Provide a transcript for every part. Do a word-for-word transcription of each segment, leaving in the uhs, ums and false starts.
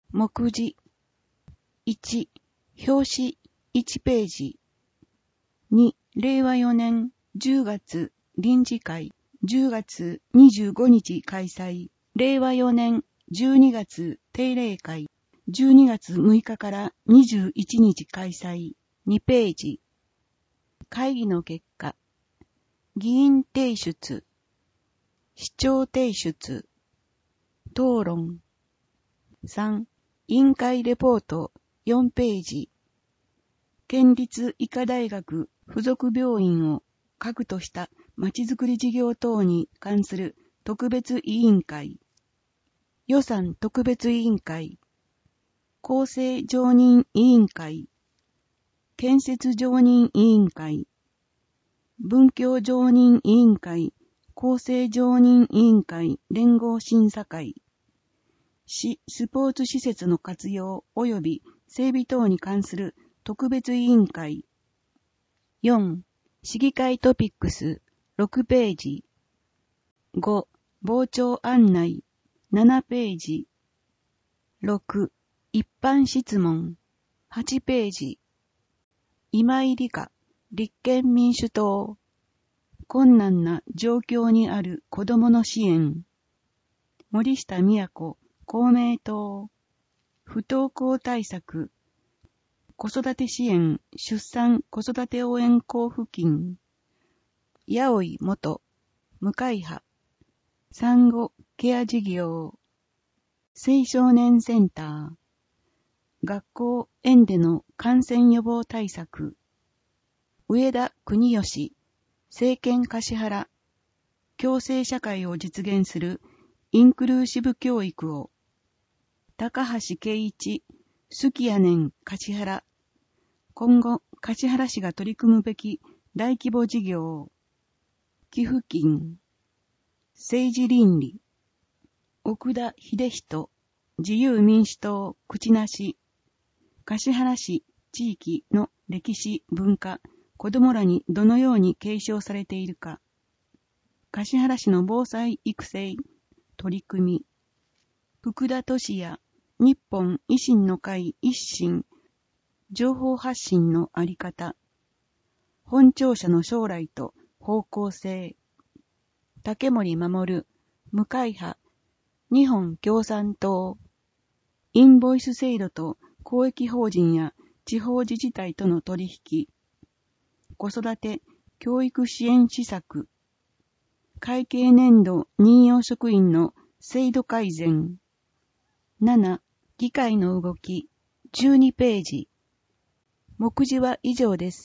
目次いち、表紙いちページ。に、れいわよねんじゅうがつ臨時会じゅうがつにじゅうごにち開催。れいわよねんじゅうにがつ定例会じゅうにがつむいかからにじゅういちにち開催。にページ。会議の結果。議員提出。市長提出。討論。さん、委員会レポートよんページ。県立医科大学附属病院を核としたまちづくり事業等に関する特別委員会。予算特別委員会。構成常任委員会。建設常任委員会。文教常任委員会。構成常任委員会連合審査会。市スポーツ施設の活用及び整備等に関する特別委員会。よん、市議会トピックスろくページ。ご、傍聴案内ななページ。ろく、一般質問はちページ。今井理香、立憲民主党。困難な状況にある子どもの支援。森下都、公明党。不登校対策。子育て支援、出産子育て応援交付金。八尾元、無会派。産後ケア事業。青少年センター。学校園での感染予防対策。上田国義、政権橿原。共生社会を実現するインクルーシブ教育を。高橋圭一、好きやねん橿原。今後、橿原市が取り組むべき大規模事業。寄付金。政治倫理。奥田秀人、自由民主党口なし。橿原市地域の歴史、文化、子どもらにどのように継承されているか。橿原市の防災育成、取り組み。福田俊也、日本維新の会一新。情報発信のあり方。本庁舎の将来と方向性。竹森守、無会派。日本共産党。インボイス制度と公益法人や地方自治体との取引。子育て教育支援施策。会計年度任用職員の制度改善。なな、議会の動きじゅうにページ。目次は以上です。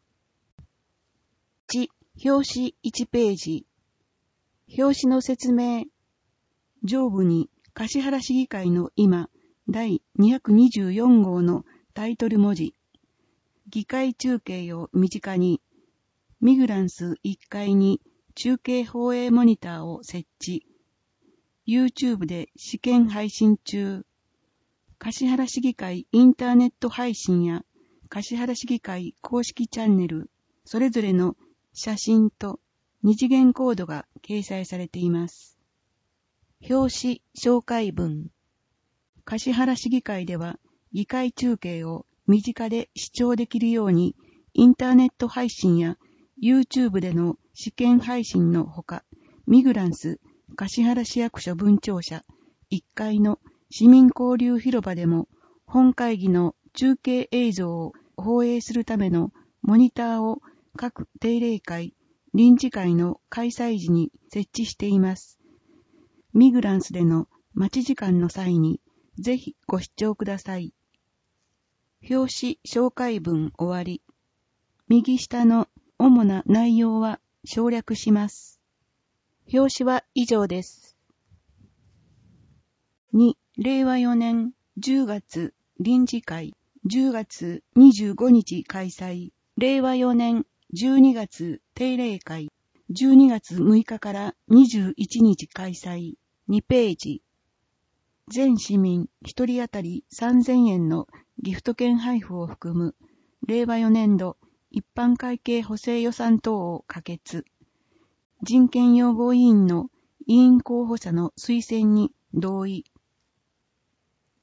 いち、表紙いちページ。表紙の説明。上部に橿原市議会の今、第にひゃくにじゅうよん号のタイトル文字。議会中継を身近に。ミグランスいっかいに中継放映モニターを設置。YouTube で試験配信中。橿原市議会インターネット配信や橿原市議会公式チャンネル、それぞれの写真と二次元コードが掲載されています。表紙紹介文。橿原市議会では議会中継を身近で視聴できるようにインターネット配信や YouTube での試験配信のほか、ミグランス橿原市役所分庁舎いっかいの市民交流広場でも本会議の中継映像を放映するためのモニターを各定例会、臨時会の開催時に設置しています。ミグランスでの待ち時間の際にぜひご視聴ください。表紙紹介文終わり。右下の主な内容は省略します。表紙は以上です。に、れいわよねんじゅうがつ臨時会じゅうがつにじゅうごにち開催。れいわよねんじゅうにがつ定例会じゅうにがつむいかからにじゅういちにち開催。にページ。全市民ひとり当たりさんぜんえんのギフト券配布を含むれいわよねんど一般会計補正予算等を可決。人権擁護委員の委員候補者の推薦に同意。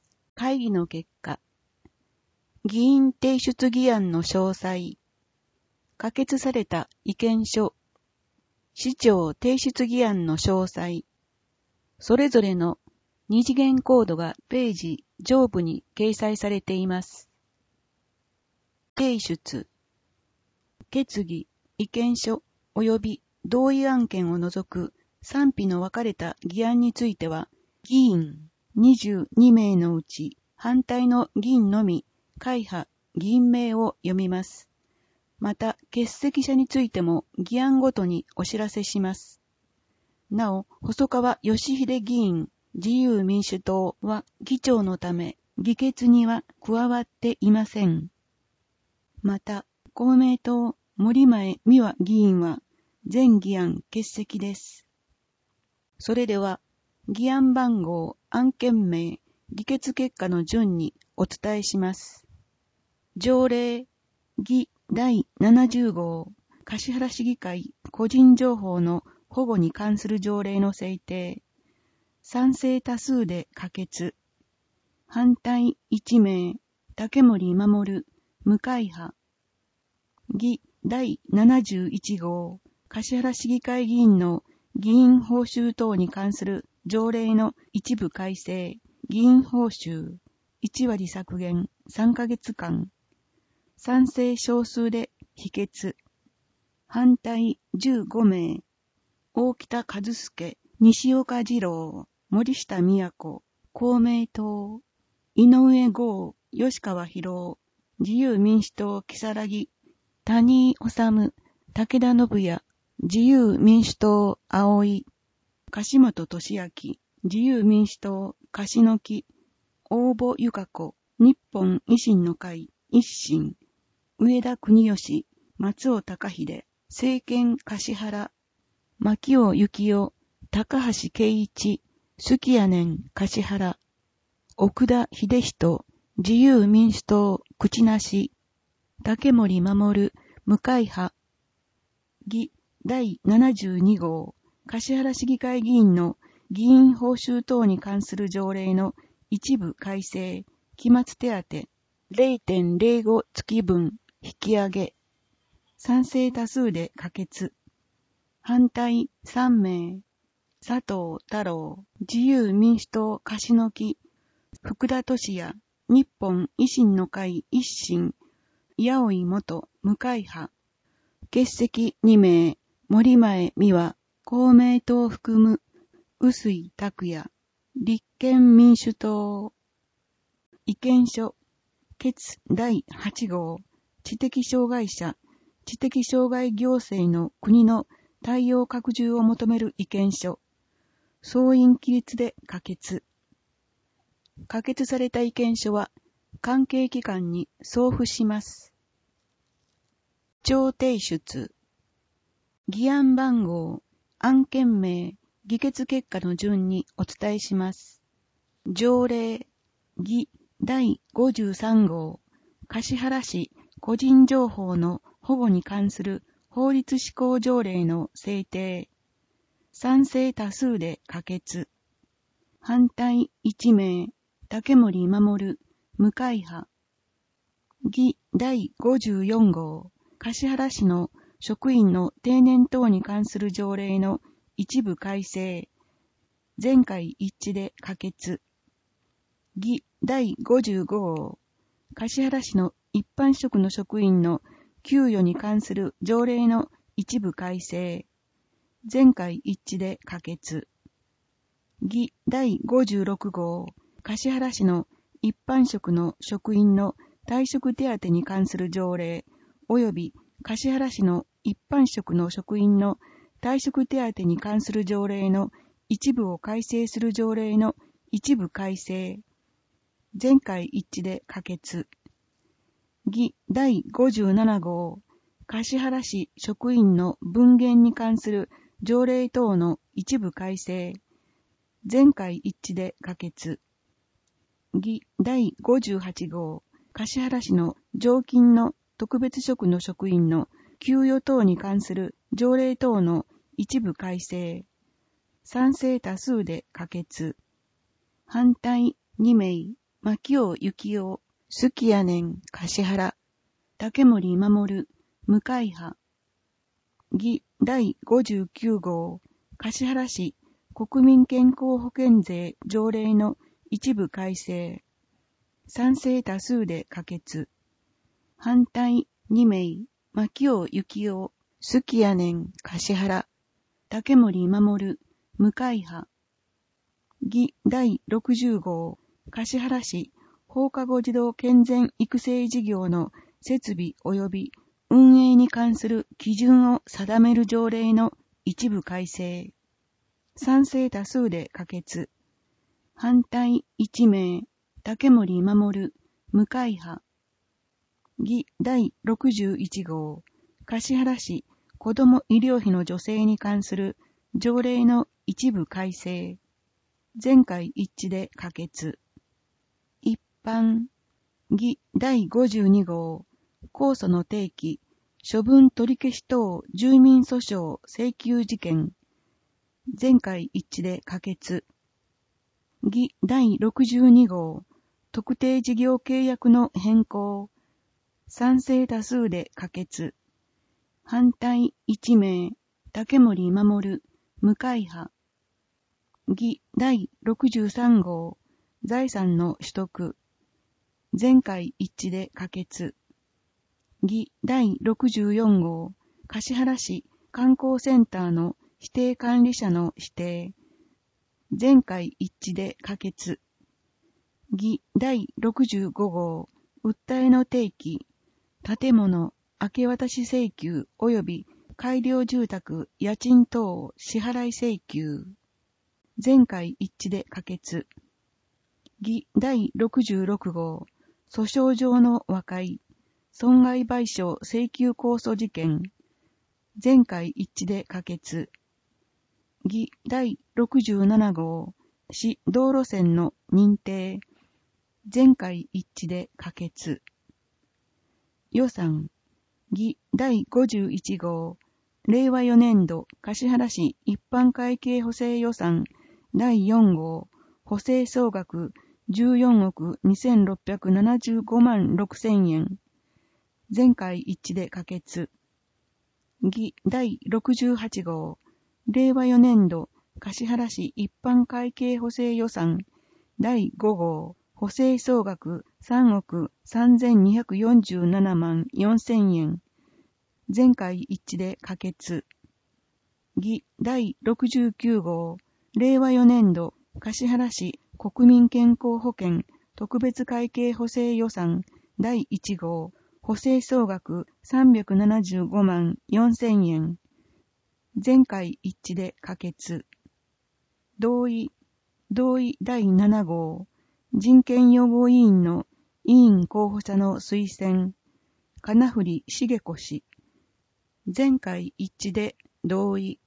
会議の結果、議員提出議案の詳細、可決された意見書、市長提出議案の詳細、それぞれの二次元コードがページ上部に掲載されています。提出、決議、意見書及び同意案件を除く賛否の分かれた議案については、議員にじゅうにめいのうち反対の議員のみ会派議員名を読みます。また、欠席者についても議案ごとにお知らせします。なお、細川義秀議員、自由民主党は議長のため、議決には加わっていません。また、公明党森前美和議員は全議案欠席です。それでは、議案番号、案件名、議決結果の順にお伝えします。条例、議だいななじゅう号、橿原市議会個人情報の保護に関する条例の制定。賛成多数で可決。反対いちめい、竹森守、無会派。議だいななじゅういち号、橿原市議会議員の議員報酬等に関する条例の一部改正。議員報酬いちわり削減さんかげつかん。賛成少数で否決。反対じゅうごめい。大北和介、西岡二郎、森下都、公明党、井上剛、吉川博、自由民主党木更木、谷井治、武田信也、自由民主党葵、樫本俊明、自由民主党樫木、大保由香子、日本維新の会一新、上田国義、松尾隆秀、政権橿原、牧尾幸男、高橋圭一、好きやねん橿原、奥田秀人、自由民主党口なし、竹森守、無会派。議だいななじゅうに号、橿原市議会議員の議員報酬等に関する条例の一部改正、期末手当 れいてんれいご 月分引き上げ。賛成多数で可決。反対さんめい。佐藤太郎、自由民主党樫木、福田俊也、日本維新の会一新、八尾元無会派。欠席にめい。森前美和、公明党含む、臼井拓也、立憲民主党。意見書、決だいはち号、知的障害者、知的障害行政の国の対応拡充を求める意見書。総員起立で可決。可決された意見書は、関係機関に送付します。調提出。議案番号、案件名、議決結果の順にお伝えします。条例、議だいごじゅうさん号、橿原市個人情報の保護に関する法律施行条例の制定。賛成多数で可決。反対いちめい、竹森守、無会派。議だいごじゅうよん号、橿原市の職員の定年等に関する条例の一部改正。全会一致で可決。議だいごじゅうご号、橿原市の一般職の職員の給与に関する条例の一部改正。全会一致で可決。議だいごじゅうろく号、橿原市の一般職の職員の退職手当に関する条例、及び橿原市の一般職の職員の退職手当に関する条例の一部を改正する条例の一部改正。全会一致で可決。議だいごじゅうなな号、橿原市職員の分減に関する条例等の一部改正。全会一致で可決。議だいごじゅうはち号、橿原市の常勤の特別職の職員の給与等に関する条例等の一部改正。賛成多数で可決。反対にめい。 牧尾幸雄、好きやねん、橿原、竹森守、向派、議だいごじゅうきゅう号、橿原市国民健康保険税条例の一部改正。賛成多数で可決。反対に名、牧尾幸雄、好きやねん、橿原、竹森守、向派、議だいろくじゅう号、橿原市放課後児童健全育成事業の設備及び運営に関する基準を定める条例の一部改正。賛成多数で可決。反対いち名、竹森守、向派、議だいろくじゅういち号、橿原市子ども医療費の助成に関する条例の一部改正。全会一致で可決。一般、議だいごじゅうに号、控訴の提起、処分取り消し等住民訴訟請求事件。全会一致で可決。議だいろくじゅうに号、特定事業契約の変更。賛成多数で可決。反対いち名、竹森守、向派。議だいろくじゅうさん号、財産の取得。全会一致で可決。議だいろくじゅうよん号、橿原市観光センターの指定管理者の指定。全会一致で可決。議だいろくじゅうご号、訴えの提起、建物明け渡し請求及び改良住宅家賃等支払い請求。全会一致で可決。議だいろくじゅうろく号、訴訟上の和解、損害賠償請求控訴事件。全会一致で可決。議だいろくじゅうなな号、市道路線の認定。全会一致で可決。予算。議だいごじゅういち号、れいわよねん度橿原市一般会計補正予算だいよん号、補正総額じゅうよんおくにせんろっぴゃくななじゅうごまんろくせんえん。全会一致で可決。議だいろくじゅうはち号、れいわよねん度橿原市一般会計補正予算だいご号、補正総額さんおくさんぜんにひゃくよんじゅうななまんよんせんえん。全会一致で可決。議だいろくじゅうきゅう号、れいわよねん度橿原市国民健康保険特別会計補正予算だいいち号、補正総額さんびゃくななじゅうごまんよんせんえん。全会一致で可決。同意。同意だいなな号、人権擁護委員の委員候補者の推薦。金振茂子氏。全会一致で同意。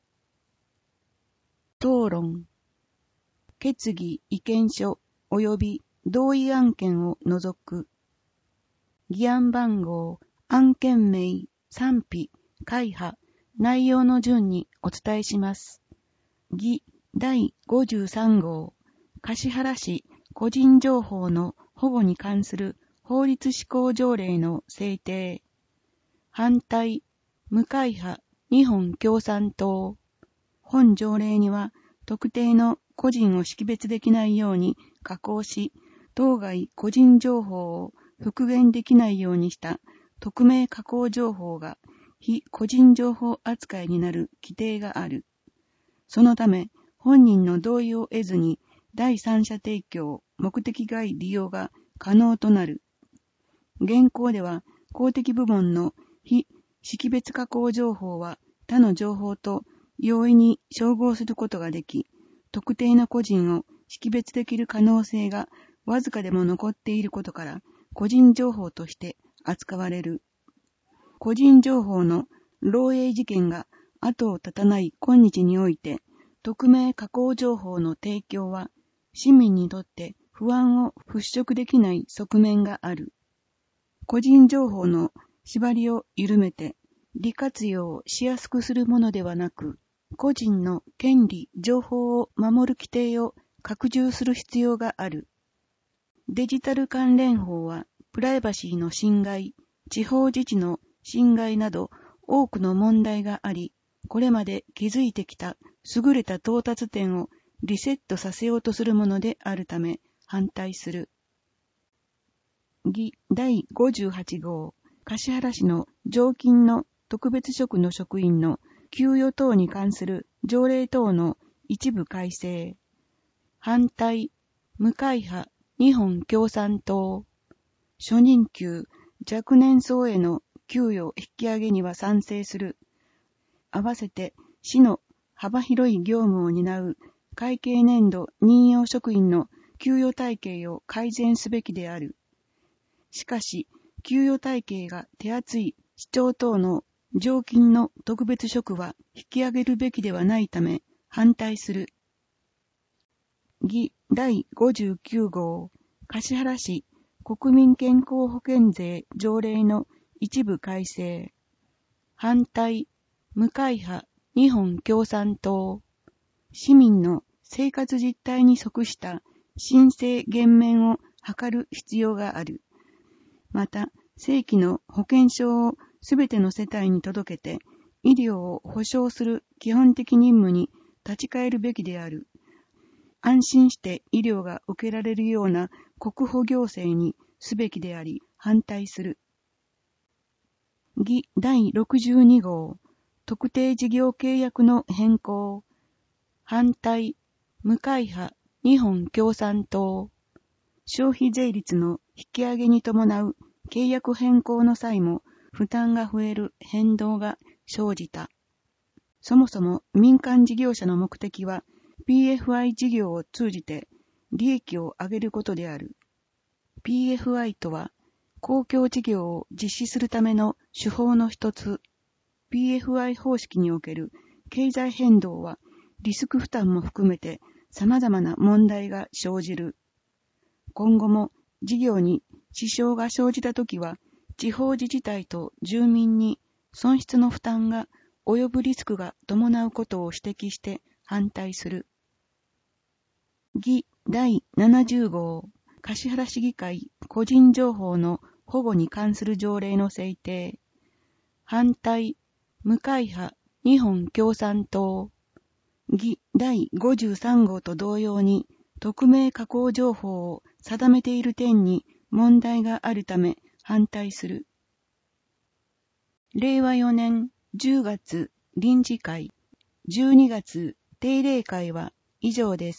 討論。決議意見書及び同意案件を除く。議案番号、案件名、賛否、会派、内容の順にお伝えします。議だいごじゅうさん号、橿原市個人情報の保護に関する法律施行条例の制定。反対、無会派、日本共産党。本条例には特定の個人を識別できないように加工し、当該個人情報を復元できないようにした匿名加工情報が非個人情報扱いになる規定がある。そのため、本人の同意を得ずに第三者提供、目的外利用が可能となる。現行では公的部門の非識別加工情報は他の情報と容易に照合することができ、特定の個人を識別できる可能性がわずかでも残っていることから、個人情報として扱われる。個人情報の漏洩事件が後を絶たない今日において、匿名加工情報の提供は市民にとって不安を払拭できない側面がある。個人情報の縛りを緩めて利活用しやすくするものではなく、個人の権利、情報を守る規定を拡充する必要がある。 デジタル関連法は、プライバシーの侵害、地方自治の侵害など多くの問題があり、これまで築いてきた優れた到達点をリセットさせようとするものであるため反対する。議だいごじゅうはち号、橿原市の常勤の特別職の職員の給与等に関する条例等の一部改正。反対、無会派日本共産党。初任給、若年層への給与引き上げには賛成する。合わせて市の幅広い業務を担う会計年度任用職員の給与体系を改善すべきである。しかし、給与体系が手厚い市長等の常勤の特別職は引き上げるべきではないため反対する。議だいごじゅうきゅう号、橿原市国民健康保険税条例の一部改正。反対、無会派日本共産党。市民の生活実態に即した申請減免を図る必要がある。また、正規の保険証をすべての世帯に届けて、医療を保障する基本的任務に立ち返るべきである。安心して医療が受けられるような国保行政にすべきであり、反対する。議だいろくじゅうに号、特定事業契約の変更。反対、無会派日本共産党。消費税率の引き上げに伴う契約変更の際も負担が増える変動が生じた。そもそも民間事業者の目的は ピーエフアイ 事業を通じて利益を上げることである。ピーエフアイ とは公共事業を実施するための手法の一つ。ピーエフアイ 方式における経済変動はリスク負担も含めて様々な問題が生じる。今後も事業に支障が生じたときは、地方自治体と住民に損失の負担が及ぶリスクが伴うことを指摘して反対する。議だいななじゅう号、橿原市議会個人情報の保護に関する条例の制定。反対、無会派日本共産党。議だいごじゅうさん号と同様に、匿名加工情報を定めている点に問題があるため反対する。れいわよねんじゅうがつ臨時会、じゅうにがつ定例会は以上です。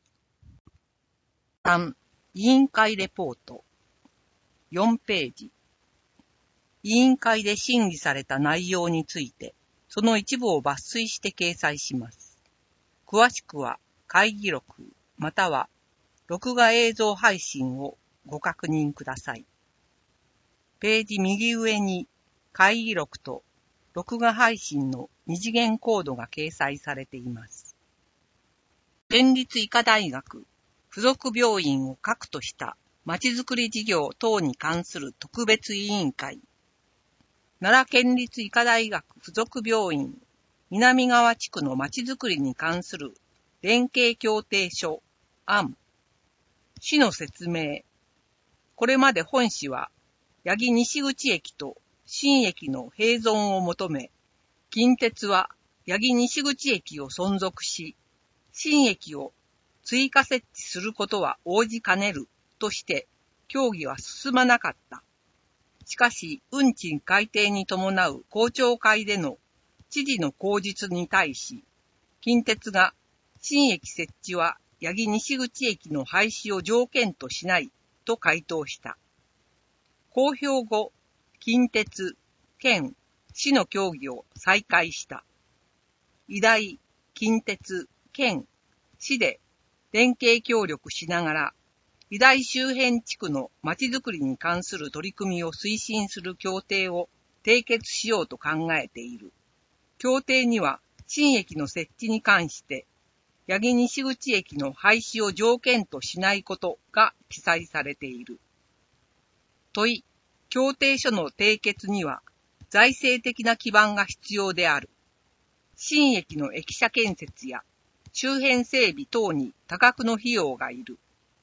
さん、委員会レポート。よんページ。委員会で審議された内容について、その一部を抜粋して掲載します。詳しくは会議録、または録画映像配信をご確認ください。ページ右上に会議録と録画配信の二次元コードが掲載されています。県立医科大学附属病院を核としたまちづくり事業等に関する特別委員会。奈良県立医科大学附属病院南側地区のまちづくりに関する連携協定書案。市の説明。これまで本市は八木西口駅と新駅の併存を求め、近鉄は八木西口駅を存続し、新駅を追加設置することは応じかねるとして協議は進まなかった。しかし、運賃改定に伴う公聴会での知事の口実に対し、近鉄が新駅設置は八木西口駅の廃止を条件としないと回答した。公表後、近鉄、県、市の協議を再開した。医大、近鉄、県、市で連携協力しながら、医大周辺地区のまちづくりに関する取り組みを推進する協定を締結しようと考えている。協定には、新駅の設置に関して、八木西口駅の廃止を条件としないことが記載されている。問い、協定書の締結には財政的な基盤が必要である。新駅の駅舎建設や周辺整備等に多額の費用がいる。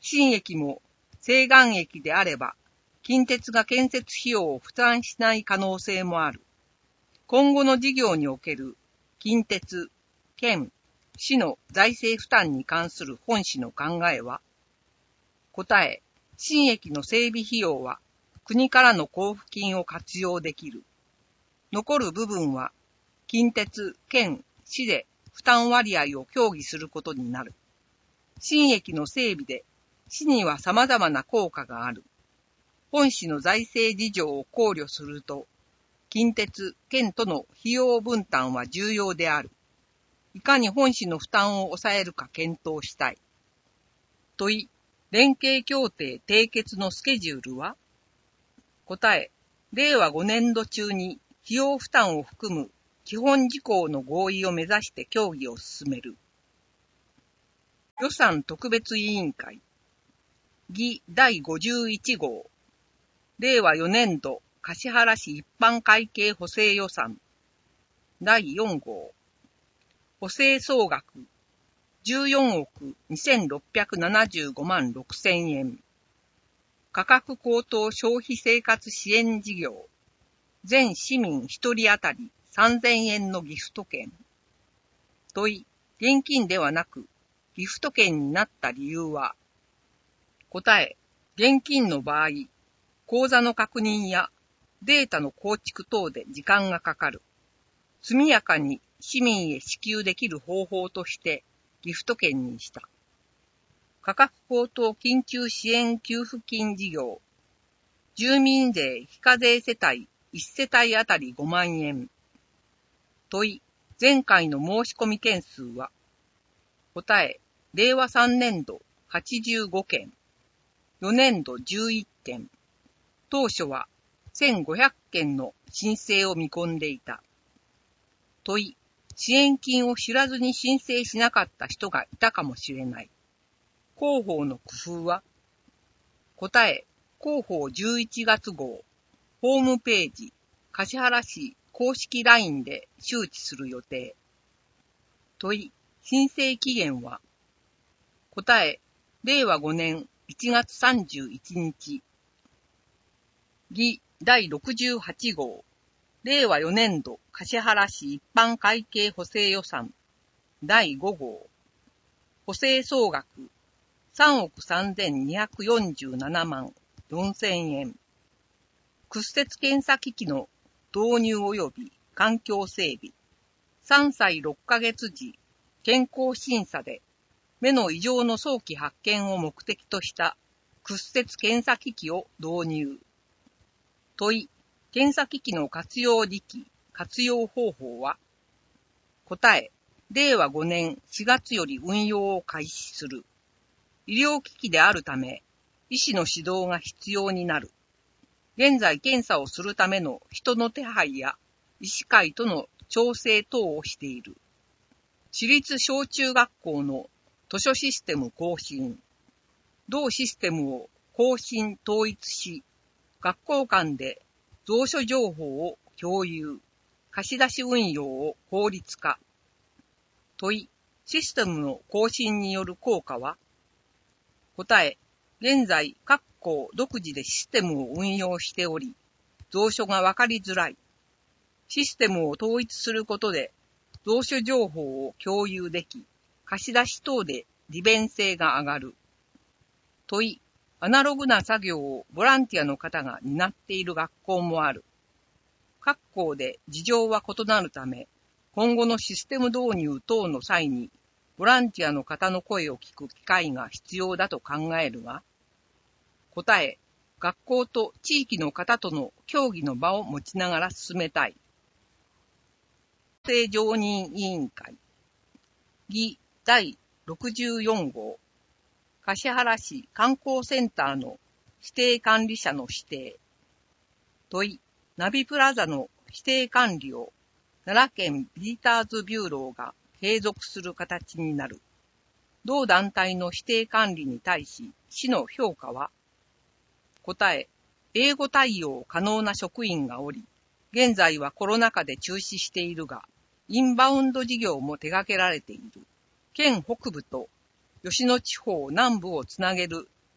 新駅も西岸駅であれば、近鉄が建設費用を負担しない可能性もある。今後の事業における近鉄、県、市の財政負担に関する本市の考えは、答え、新駅の整備費用は国からの交付金を活用できる。残る部分は、近鉄、県、市で負担割合を協議することになる。新駅の整備で、市には様々な効果がある。本市の財政事情を考慮すると、近鉄、県との費用分担は重要である。いかに本市の負担を抑えるか検討したい。問い、連携協定締結のスケジュールは？答え、れいわごねんど中に費用負担を含む基本事項の合意を目指して協議を進める。予算特別委員会。議だいごじゅういち号。れいわよねんど橿原市一般会計補正予算。だいよん号。補正総額。じゅうよんおくにせんろっぴゃくななじゅうごまんろくせんえん。価格高騰消費生活支援事業。全市民ひとり当たりさんぜんえんのギフト券。問い、現金ではなく、ギフト券になった理由は？答え、現金の場合、口座の確認やデータの構築等で時間がかかる。速やかに市民へ支給できる方法としてギフト券にした。価格高騰緊急支援給付金事業。住民税非課税世帯いち世帯当たりごまんえん。問い、前回の申し込み件数は？答え、れいわさんねんどはちじゅうごけん。よねんどじゅういっけん。当初はせんごひゃっけんの申請を見込んでいた。問い、支援金を知らずに申請しなかった人がいたかもしれない。広報の工夫は？答え、広報じゅういちがつ号。ホームページ、橿原市公式 ライン で周知する予定。問い、申請期限は？答え、れいわごねんいちがつさんじゅういちにち。議だいろくじゅうはち号。れいわよねんど橿原市一般会計補正予算。だいご号。補正総額さんおくさんぜんにひゃくよんじゅうななまんよんせんえん。屈折検査機器の導入及び環境整備。さんさいろっかげつ時、健康審査で目の異常の早期発見を目的とした屈折検査機器を導入。問い、検査機器の活用時期、活用方法は？答え、れいわごねんしがつより運用を開始する。医療機器であるため、医師の指導が必要になる。現在検査をするための人の手配や医師会との調整等をしている。私立小中学校の図書システム更新。同システムを更新統一し、学校間で蔵書情報を共有、貸し出し運用を効率化。問い、システムの更新による効果は？答え、現在各校独自でシステムを運用しており、蔵書がわかりづらい。システムを統一することで、蔵書情報を共有でき、貸し出し等で利便性が上がる。問い、アナログな作業をボランティアの方が担っている学校もある。各校で事情は異なるため、今後のシステム導入等の際に、ボランティアの方の声を聞く機会が必要だと考えるが、答え、学校と地域の方との協議の場を持ちながら進めたい。行政常任委員会。議だいろくじゅうよん号。橿原市観光センターの指定管理者の指定。問い、ナビプラザの指定管理を奈良県ビジターズビューローが継続する形になる。同団体の指定管理に対し、市の評価は？答え、英語対応可能な職員がおり、現在はコロナ禍で中止しているが、インバウンド事業も手掛けられている。県北部と吉野地方南部をつなげる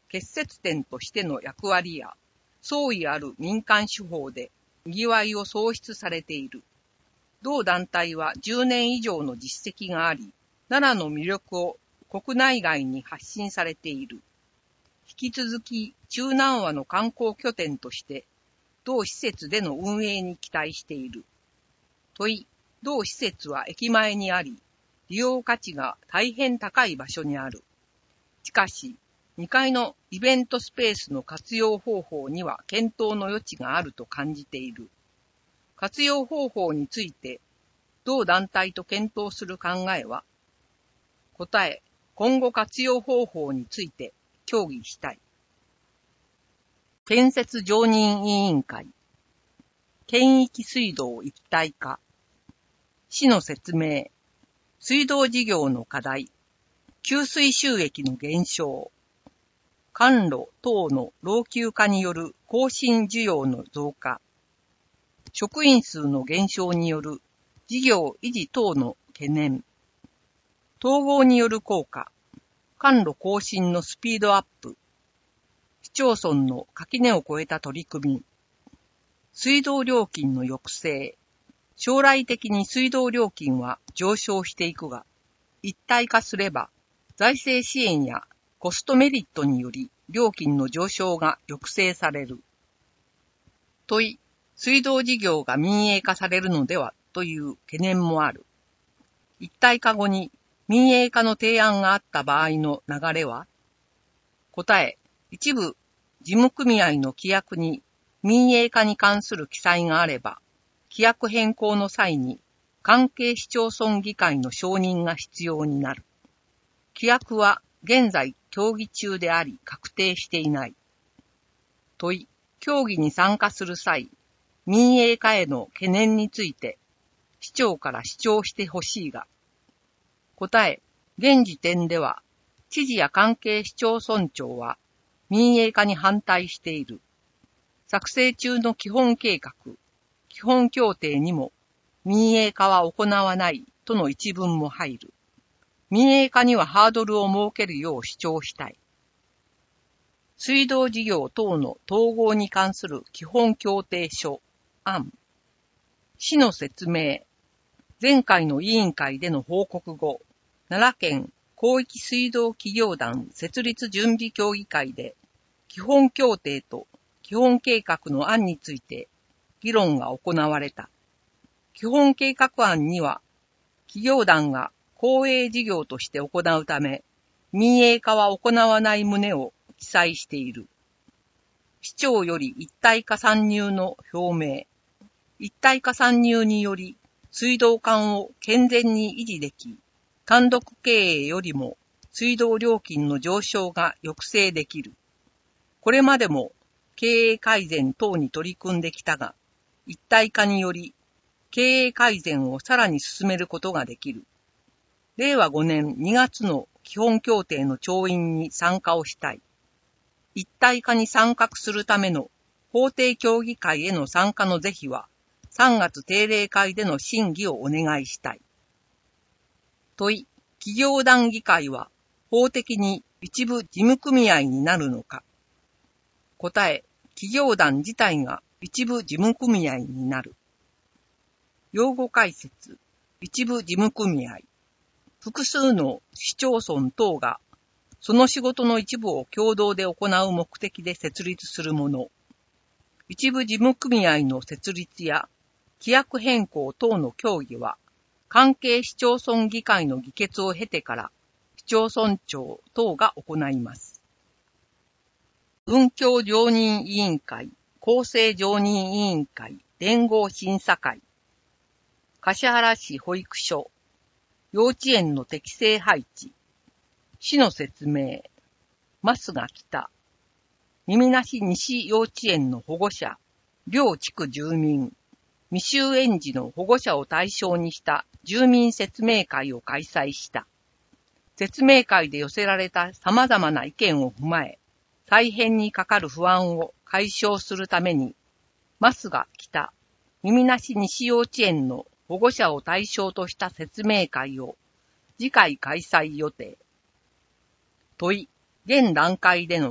結節点としての役割や、創意ある民間手法で、賑わいを創出されている。同団体はじゅうねん以上の実績があり、奈良の魅力を国内外に発信されている。引き続き中南和の観光拠点として、同施設での運営に期待している。問い、同施設は駅前にあり、利用価値が大変高い場所にある。しかし、にかいのイベントスペースの活用方法には検討の余地があると感じている。活用方法について、同団体と検討する考えは、答え、今後活用方法について協議したい。建設常任委員会。県域水道一体化。市の説明。水道事業の課題。給水収益の減少。管路等の老朽化による更新需要の増加。職員数の減少による事業維持等の懸念。統合による効果。管路更新のスピードアップ。市町村の垣根を越えた取り組み。水道料金の抑制。将来的に水道料金は上昇していくが、一体化すれば財政支援やコストメリットにより料金の上昇が抑制される。問い、水道事業が民営化されるのではという懸念もある。一体化後に民営化の提案があった場合の流れは？答え、一部事務組合の規約に民営化に関する記載があれば、規約変更の際に関係市町村議会の承認が必要になる。規約は現在協議中であり確定していない。問い、協議に参加する際、民営化への懸念について市長から主張してほしいが、答え、現時点では知事や関係市町村長は民営化に反対している。作成中の基本計画、基本協定にも民営化は行わないとの一文も入る。民営化にはハードルを設けるよう主張したい。水道事業等の統合に関する基本協定書、案。市の説明。前回の委員会での報告後、奈良県広域水道企業団設立準備協議会で、基本協定と基本計画の案について議論が行われた。基本計画案には、企業団が公営事業として行うため、民営化は行わない旨を記載している。市長より一体化参入の表明。一体化参入により、水道管を健全に維持でき、単独経営よりも水道料金の上昇が抑制できる。これまでも経営改善等に取り組んできたが、一体化により経営改善をさらに進めることができる。れいわごねんにがつの基本協定の調印に参加をしたい。一体化に参画するための法定協議会への参加の是非は、さんがつ定例会での審議をお願いしたい。問い、企業団議会は法的に一部事務組合になるのか。答え、企業団自体が一部事務組合になる。用語解説、一部事務組合。複数の市町村等がその仕事の一部を共同で行う目的で設立するもの。一部事務組合の設立や規約変更等の協議は、関係市町村議会の議決を経てから市町村長等が行います。運協常任委員会、構成常任委員会、連合審査会。橿原市保育所。幼稚園の適正配置。市の説明。増が北。耳なし西幼稚園の保護者。両地区住民。未就園児の保護者を対象にした住民説明会を開催した。説明会で寄せられた様々な意見を踏まえ、再編にかかる不安を解消するために、増が北。耳なし西幼稚園の保護者を対象とした説明会を次回開催予定。問い、現段階での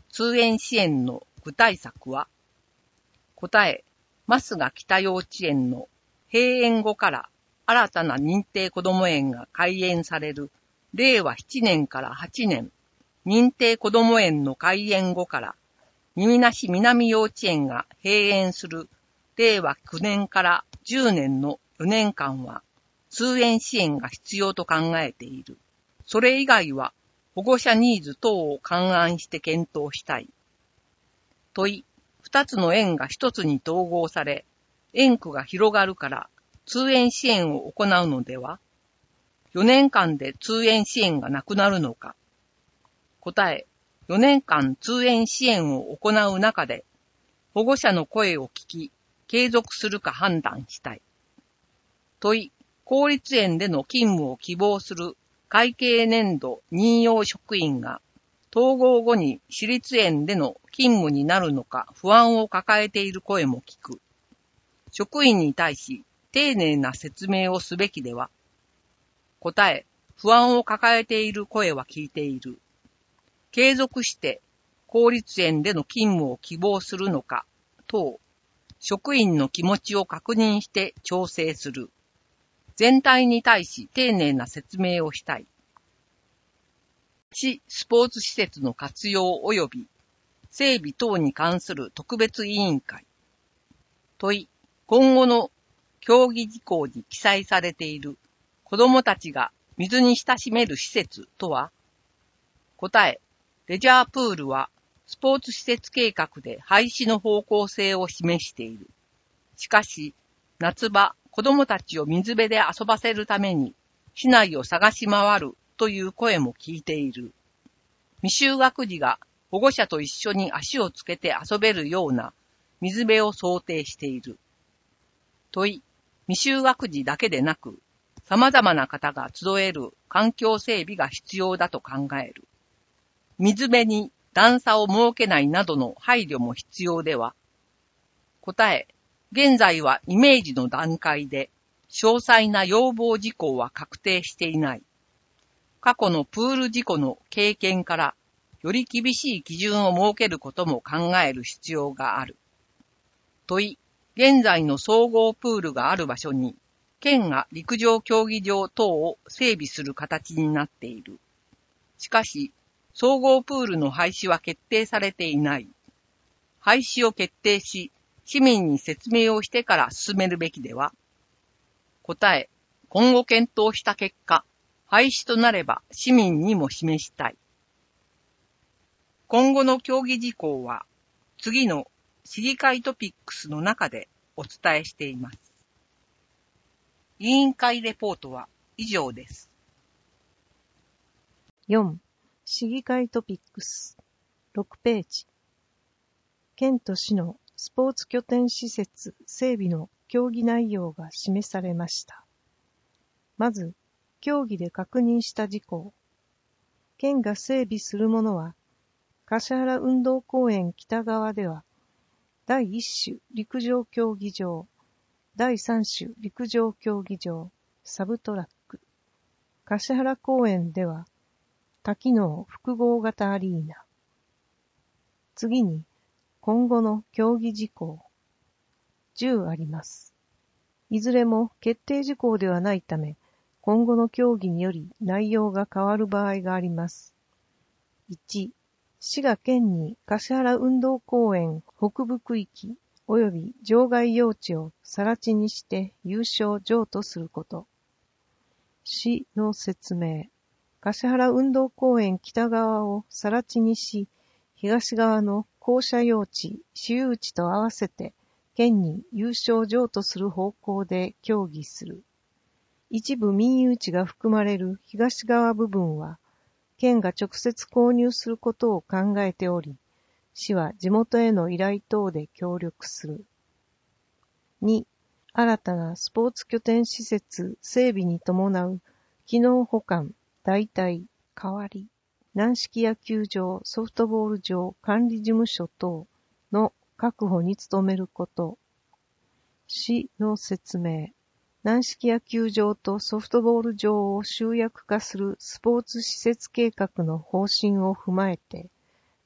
通園支援の具体策は？答え、増賀北幼稚園の閉園後から新たな認定こども園が開園されるれいわななねんからはちねん、認定こども園の開園後から耳なし南幼稚園が閉園するれいわきゅうねんからじゅうねんのよねんかんは通園支援が必要と考えている。それ以外は保護者ニーズ等を勘案して検討したい。問い、二つの園が一つに統合され、園区が広がるから通園支援を行うのでは？よねんかんで通園支援がなくなるのか？答え、よねんかん通園支援を行う中で、保護者の声を聞き、継続するか判断したい。問い、公立園での勤務を希望する会計年度任用職員が、統合後に私立園での勤務になるのか不安を抱えている声も聞く。職員に対し丁寧な説明をすべきでは？答え、不安を抱えている声は聞いている。継続して公立園での勤務を希望するのか等、職員の気持ちを確認して調整する。全体に対し丁寧な説明をしたい。市スポーツ施設の活用及び整備等に関する特別委員会。問い、今後の協議事項に記載されている子どもたちが水に親しめる施設とは？答え、レジャープールはスポーツ施設計画で廃止の方向性を示している。しかし、夏場、子どもたちを水辺で遊ばせるために市内を探し回るという声も聞いている。未就学児が保護者と一緒に足をつけて遊べるような水辺を想定している。問い、未就学児だけでなく、様々な方が集える環境整備が必要だと考える。水辺に段差を設けないなどの配慮も必要では？答え、現在はイメージの段階で、詳細な要望事項は確定していない。過去のプール事故の経験から、より厳しい基準を設けることも考える必要がある。問い、現在の総合プールがある場所に、県が陸上競技場等を整備する形になっている。しかし、総合プールの廃止は決定されていない。廃止を決定し、市民に説明をしてから進めるべきでは？答え、今後検討した結果、廃止となれば市民にも示したい。今後の協議事項は、次の市議会トピックスの中でお伝えしています。委員会レポートは以上です。 よん. 市議会トピックスろくページ。県と市のスポーツ拠点施設整備の協議内容が示されました。まず、協議で確認した事項。県が整備するものは、橿原運動公園北側では、だいいっ種陸上競技場、だいさん種陸上競技場、サブトラック。橿原公園では、多機能複合型アリーナ。次に、今後の協議事項。じゅうあります。いずれも決定事項ではないため、今後の協議により内容が変わる場合があります。いち. 市が県に橿原運動公園北部区域及び場外用地を更地にして有償譲渡すること。市の説明。橿原運動公園北側を更地にし、東側の公社用地、私有地と合わせて県に有償譲渡する方向で協議する。一部民有地が含まれる東側部分は、県が直接購入することを考えており、市は地元への依頼等で協力する。に. 新たなスポーツ拠点施設整備に伴う機能補完、代替、代わり、軟式野球場、ソフトボール場、管理事務所等の確保に努めること。市の説明。軟式野球場とソフトボール場を集約化するスポーツ施設計画の方針を踏まえて、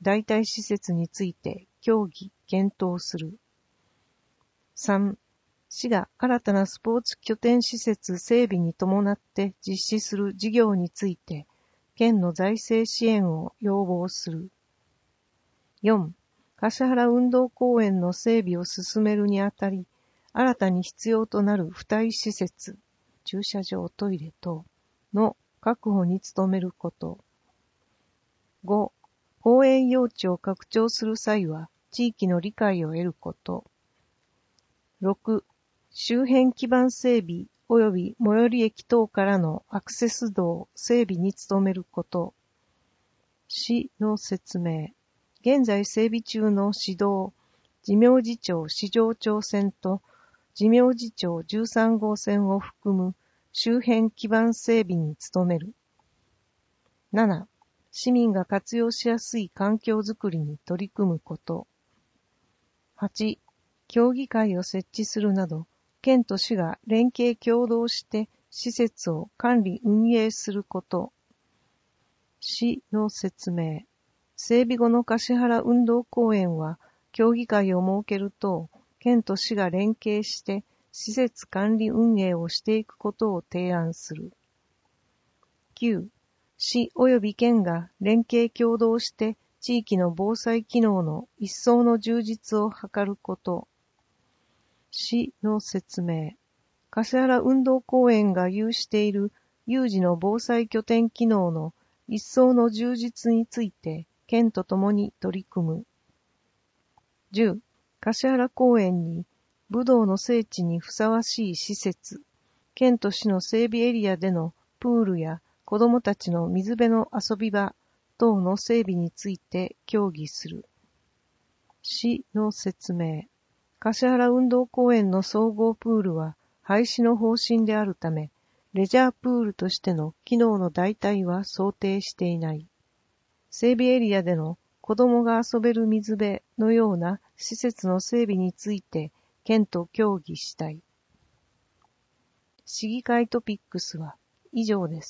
代替施設について協議、検討する。さん、市が新たなスポーツ拠点施設整備に伴って実施する事業について、県の財政支援を要望する。よん、橿原運動公園の整備を進めるにあたり、新たに必要となる付帯施設、駐車場、トイレ等の確保に努めること。ご、公園用地を拡張する際は、地域の理解を得ること。ろく、周辺基盤整備及び最寄り駅等からのアクセス道整備に努めること。市の説明。現在整備中の市道、寺明寺町四条町線と寺明寺町じゅうさん号線を含む周辺基盤整備に努める。なな、市民が活用しやすい環境づくりに取り組むこと。はち、協議会を設置するなど、県と市が連携協働して施設を管理運営すること。市の説明。整備後の橿原運動公園は、協議会を設けると、県と市が連携して施設管理運営をしていくことを提案する。きゅう、市及び県が連携協働して地域の防災機能の一層の充実を図ること。市の説明。橿原運動公園が有している有事の防災拠点機能の一層の充実について県とともに取り組む。じゅう、橿原公園に武道の聖地にふさわしい施設、県と市の整備エリアでのプールや子どもたちの水辺の遊び場等の整備について協議する。市の説明。橿原運動公園の総合プールは廃止の方針であるため、レジャープールとしての機能の代替は想定していない。整備エリアでの子どもが遊べる水辺のような施設の整備について県と協議したい。市議会トピックスは以上です。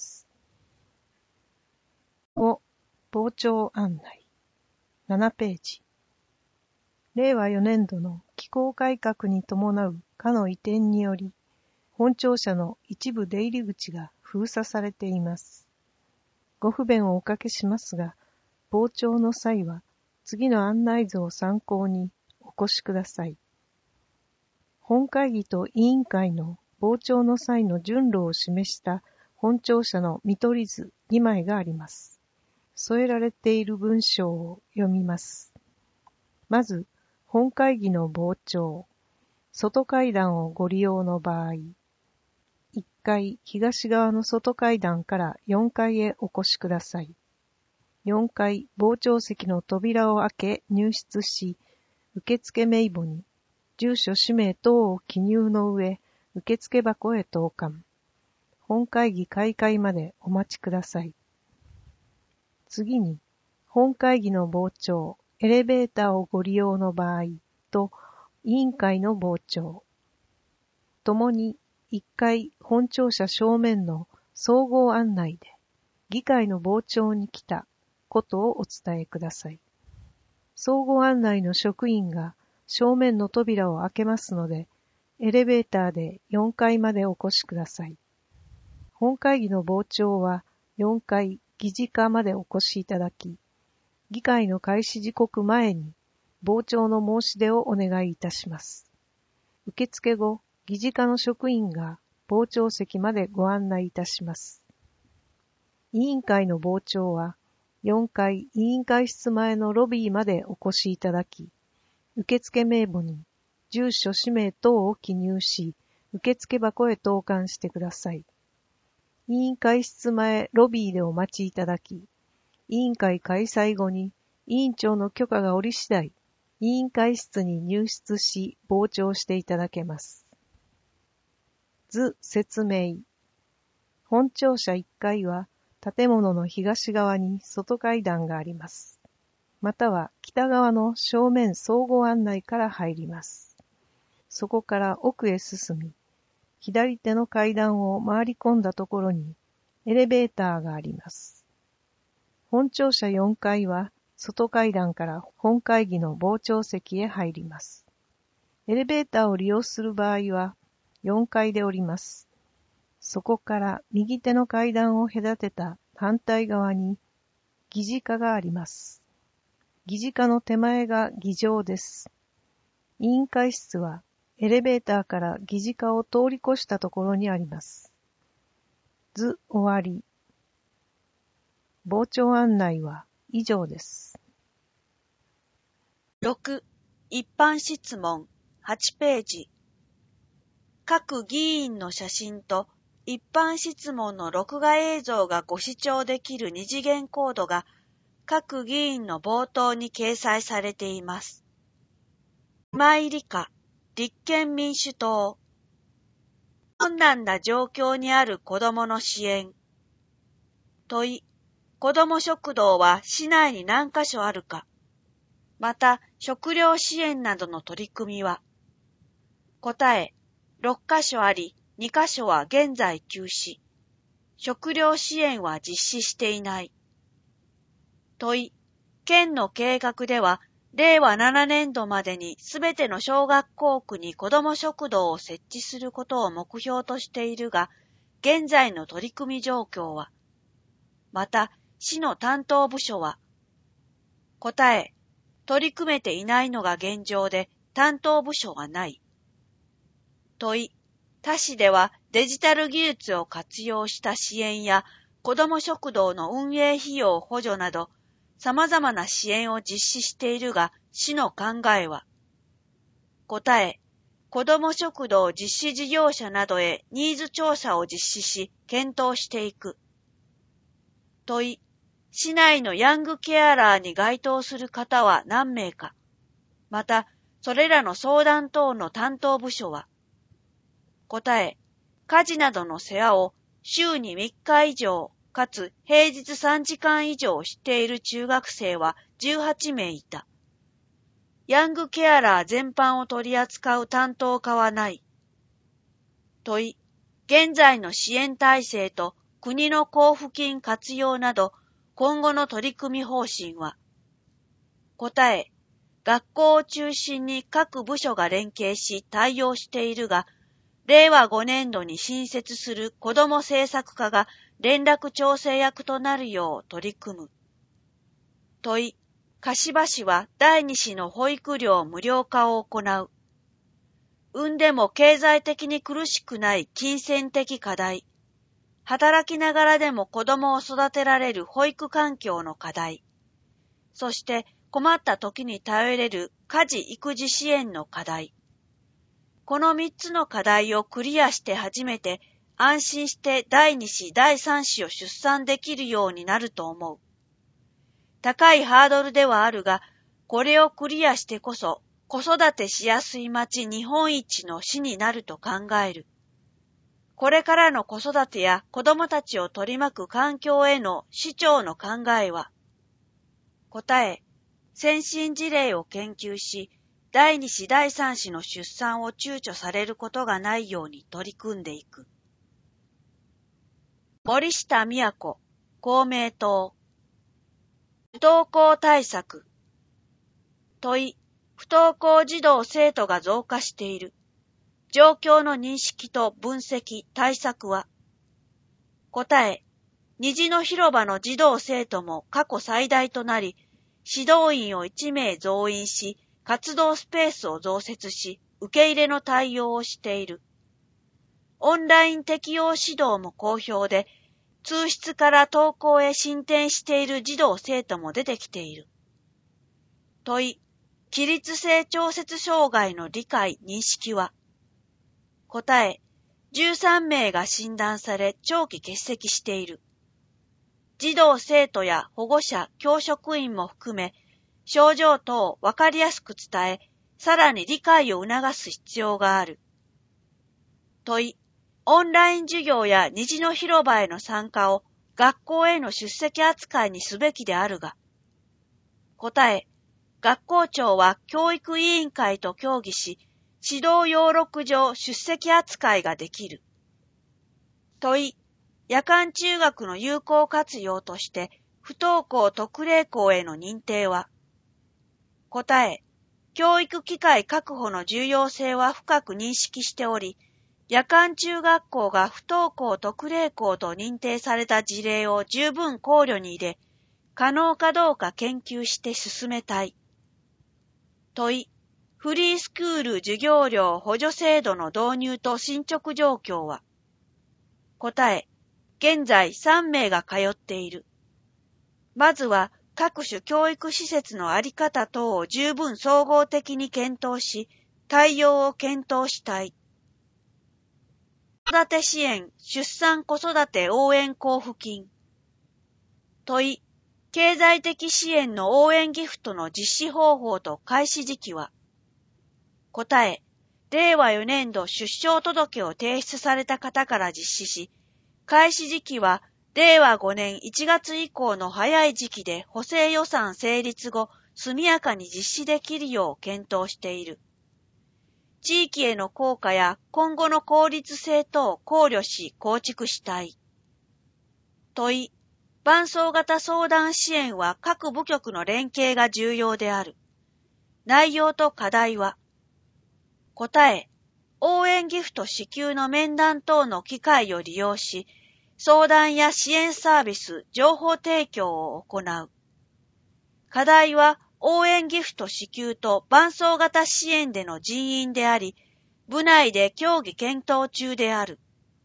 ご、傍聴案内。ななページ。れいわよねんどの機構改革に伴う課の移転により、本庁舎の一部出入り口が封鎖されています。ご不便をおかけしますが、傍聴の際は次の案内図を参考にお越しください。本会議と委員会の傍聴の際の順路を示した本庁舎の見取り図にまいがあります。添えられている文章を読みます。まず、本会議の傍聴。外階段をご利用の場合、いっかい東側の外階段からよんかいへお越しください。よんかい傍聴席の扉を開け入室し、受付名簿に住所氏名等を記入の上、受付箱へ投函。本会議開会までお待ちください。次に、本会議の傍聴、エレベーターをご利用の場合と、委員会の傍聴。ともにいっかい本庁舎正面の総合案内で、議会の傍聴に来たことをお伝えください。総合案内の職員が正面の扉を開けますので、エレベーターでよんかいまでお越しください。本会議の傍聴はよんかい議事課までお越しいただき、議会の開始時刻前に傍聴の申し出をお願いいたします。受付後、議事課の職員が傍聴席までご案内いたします。委員会の傍聴はよんかい委員会室前のロビーまでお越しいただき、受付名簿に住所氏名等を記入し、受付箱へ投函してください。委員会室前ロビーでお待ちいただき、委員会開催後に委員長の許可が下り次第、委員会室に入室し傍聴していただけます。図説明。本庁舎いっかいは建物の東側に外階段があります。または北側の正面総合案内から入ります。そこから奥へ進み、左手の階段を回り込んだところにエレベーターがあります。本庁舎よんかいは外階段から本会議の傍聴席へ入ります。エレベーターを利用する場合はよんかいで降ります。そこから右手の階段を隔てた反対側に議事課があります。議事課の手前が議場です。委員会室はエレベーターから議事課を通り越したところにあります。図終わり。傍聴案内は以上です。 ろく. 一般質問はちページ。各議員の写真と一般質問の録画映像がご視聴できる二次元コードが各議員の冒頭に掲載されています。今井理香、立憲民主党。困難な状況にある子どもの支援。問い、子ども食堂は市内に何カ所あるか。また、食料支援などの取り組みは。答え、ろっカ所あり、にカ所は現在休止。食料支援は実施していない。問い、県の計画では、れいわななねんどまでにすべての小学校区に子ども食堂を設置することを目標としているが、現在の取り組み状況は。また、市の担当部署は。答え、取り組めていないのが現状で、担当部署がない。問い、他市ではデジタル技術を活用した支援や子ども食堂の運営費用補助など様々な支援を実施しているが市の考えは。答え、子ども食堂実施事業者などへニーズ調査を実施し検討していく。問い、市内のヤングケアラーに該当する方は何名か。また、それらの相談等の担当部署は。答え、家事などの世話を週にみっか以上、かつ平日さんじかん以上している中学生はじゅうはちめいいた。ヤングケアラー全般を取り扱う担当課はない。問い、現在の支援体制と国の交付金活用など今後の取り組み方針は。答え、学校を中心に各部署が連携し対応しているが、れいわごねんどに新設する子ども政策課が連絡調整役となるよう取り組む。問い、柏市はだいに子の保育料無料化を行う。産んでも経済的に苦しくない金銭的課題。働きながらでも子どもを育てられる保育環境の課題。そして困った時に頼れる家事育児支援の課題。このみっつの課題をクリアして初めて安心してだいに子、だいさん子を出産できるようになると思う。高いハードルではあるが、これをクリアしてこそ子育てしやすい町日本一の市になると考える。これからの子育てや子どもたちを取り巻く環境への市長の考えは。答え、先進事例を研究し、だいに子、だいさん子の出産を躊躇されることがないように取り組んでいく。森下都、公明党。不登校対策。問い、不登校児童生徒が増加している。状況の認識と分析、対策は。答え、虹の広場の児童生徒も過去最大となり、指導員をいちめい増員し、活動スペースを増設し、受け入れの対応をしている。オンライン適用指導も好評で、通室から登校へ進展している児童生徒も出てきている。問い、起立性調節障害の理解、認識は。答え、じゅうさんめいが診断され長期欠席している。児童生徒や保護者、教職員も含め、症状等をわかりやすく伝え、さらに理解を促す必要がある。問い、オンライン授業や虹の広場への参加を学校への出席扱いにすべきであるが。答え、学校長は教育委員会と協議し、指導要録上出席扱いができる。問い、夜間中学の有効活用として、 不登校特例校への認定は。答え、教育機会確保の重要性は深く認識しており、夜間中学校が不登校特例校と認定された事例を十分考慮に入れ、可能かどうか研究して進めたい。問い、フリースクール授業料補助制度の導入と進捗状況は。答え、現在さんめいが通っている。まずは各種教育施設のあり方等を十分総合的に検討し、対応を検討したい。子育て支援出産子育て応援交付金。問い、経済的支援の応援ギフトの実施方法と開始時期は。答え、れいわよねんど出生届を提出された方から実施し、開始時期はれいわごねんいちがつ以降の早い時期で補正予算成立後、速やかに実施できるよう検討している。地域への効果や今後の効率性等を考慮し構築したい。問い、伴走型相談支援は各部局の連携が重要である。内容と課題は。答え、応援ギフト支給の面談等の機会を利用し、相談や支援サービス、情報提供を行う。課題は応援ギフト支給と伴走型支援での人員であり、部内で協議検討中である。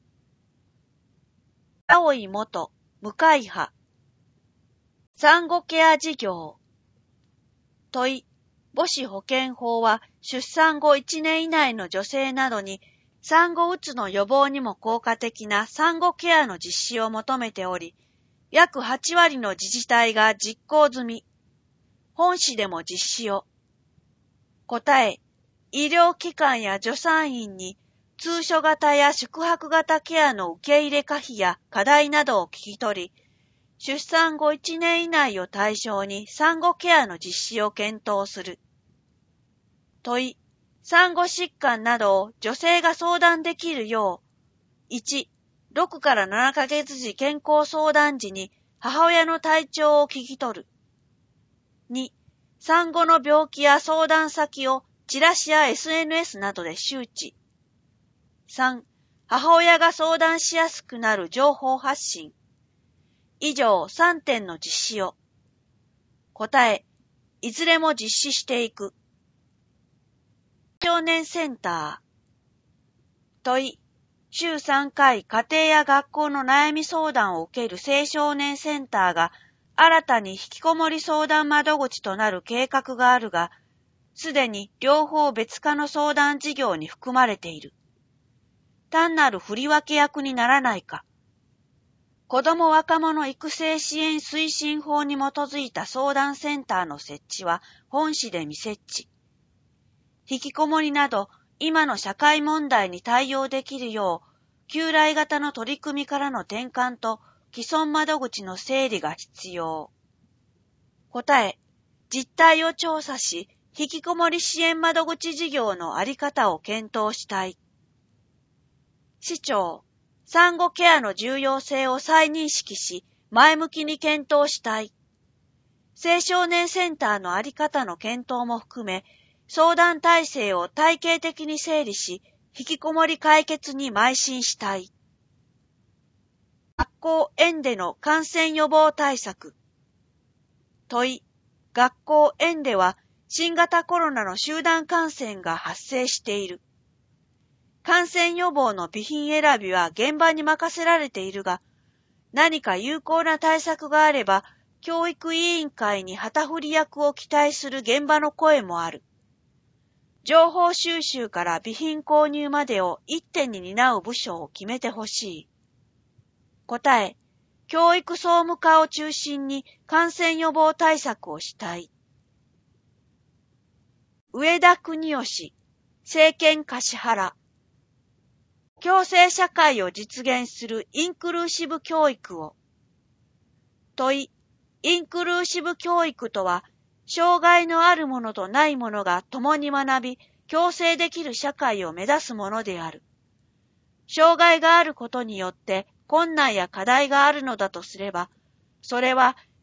青井元、向井派。産後ケア事業。問い、母子保健法は出産後いちねん以内の女性などに産後うつの予防にも効果的な産後ケアの実施を求めており、約はちわりの自治体が実行済み。本市でも実施を。答え、医療機関や助産院に通所型や宿泊型ケアの受け入れ可否や課題などを聞き取り、出産後いちねん以内を対象に産後ケアの実施を検討する。問い、産後疾患などを女性が相談できるよう、いち、ろくからななかげつ時健康相談時に母親の体調を聞き取る。に、産後の病気や相談先をチラシや エスエヌエス などで周知。さん、母親が相談しやすくなる情報発信。以上さんてんの実施を。答え、いずれも実施していく。少年センター。問い、週さんかい家庭や学校の悩み相談を受ける青少年センターが新たに引きこもり相談窓口となる計画があるが、すでに両方別化の相談事業に含まれている。単なる振り分け役にならないか。子ども若者育成支援推進法に基づいた相談センターの設置は本市で未設置。引きこもりなど今の社会問題に対応できるよう、旧来型の取り組みからの転換と既存窓口の整理が必要。答え、実態を調査し、引きこもり支援窓口事業のあり方を検討したい。市長、産後ケアの重要性を再認識し、前向きに検討したい。青少年センターのあり方の検討も含め、相談体制を体系的に整理し、引きこもり解決に邁進したい。学校園での感染予防対策。問い、学校園では新型コロナの集団感染が発生している。感染予防の備品選びは現場に任せられているが、何か有効な対策があれば、教育委員会に旗振り役を期待する現場の声もある。情報収集から備品購入までを一手に担う部署を決めてほしい。答え、教育総務課を中心に感染予防対策をしたい。上田国義、政権橿原。共生社会を実現するインクルーシブ教育を。問い、インクルーシブ教育とは、障害のあるものとないものが共に学び、共生できる社会を目指すものである。障害があることによって困難や課題があるのだとすれば、それは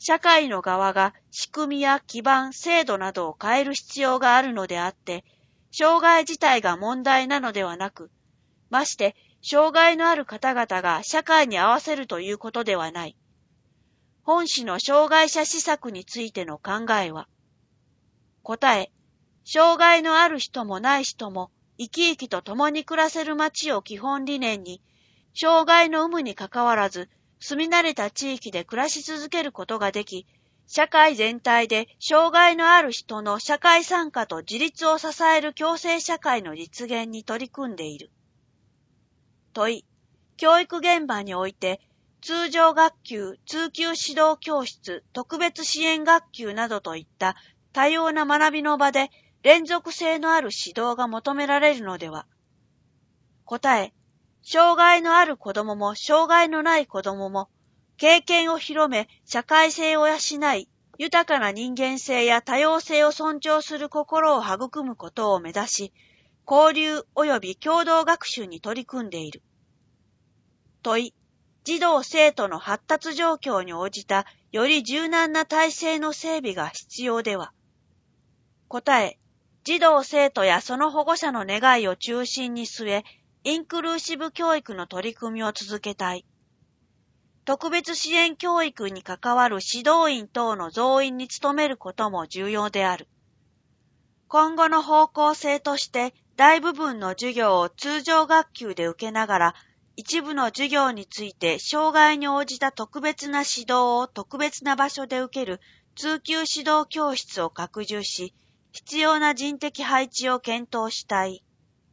社会の側が仕組みや基盤、制度などを変える必要があるのであって、障害自体が問題なのではなく、まして、障害のある方々が社会に合わせるということではない。本誌の障害者施策についての考えは、答え、障害のある人もない人も生き生きと共に暮らせる街を基本理念に、障害の有無にかかわらず、住み慣れた地域で暮らし続けることができ、社会全体で障害のある人の社会参加と自立を支える共生社会の実現に取り組んでいる。問い、教育現場において、通常学級、通級指導教室、特別支援学級などといった多様な学びの場で連続性のある指導が求められるのでは。答え、障害のある子どもも障害のない子どもも、経験を広め、社会性を養い、豊かな人間性や多様性を尊重する心を育むことを目指し、交流及び共同学習に取り組んでいる。問い、児童生徒の発達状況に応じたより柔軟な体制の整備が必要では。答え、児童生徒やその保護者の願いを中心に据え、インクルーシブ教育の取り組みを続けたい。特別支援教育に関わる指導員等の増員に努めることも重要である。今後の方向性として、大部分の授業を通常学級で受けながら、一部の授業について障害に応じた特別な指導を特別な場所で受ける通級指導教室を拡充し、必要な人的配置を検討したい。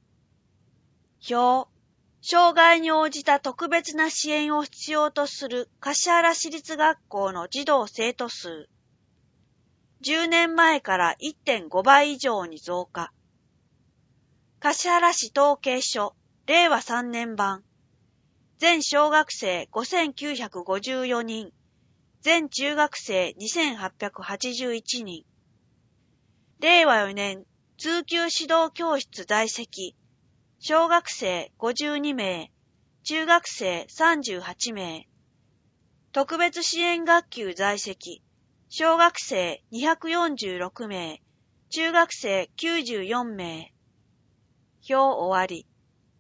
表、障害に応じた特別な支援を必要とする橿原市立学校の児童生徒数。じゅうねんまえから いってんご 倍以上に増加。橿原市統計書、れいわさんねん版。全小学生ごせんきゅうひゃくごじゅうよにん、全中学生にせんはっぴゃくはちじゅういちにん。れいわよねん、通級指導教室在籍、小学生ごじゅうにめい、中学生さんじゅうはちめい。特別支援学級在籍、小学生にひゃくよんじゅうろくめい、中学生きゅうじゅうよんめい。表終わり。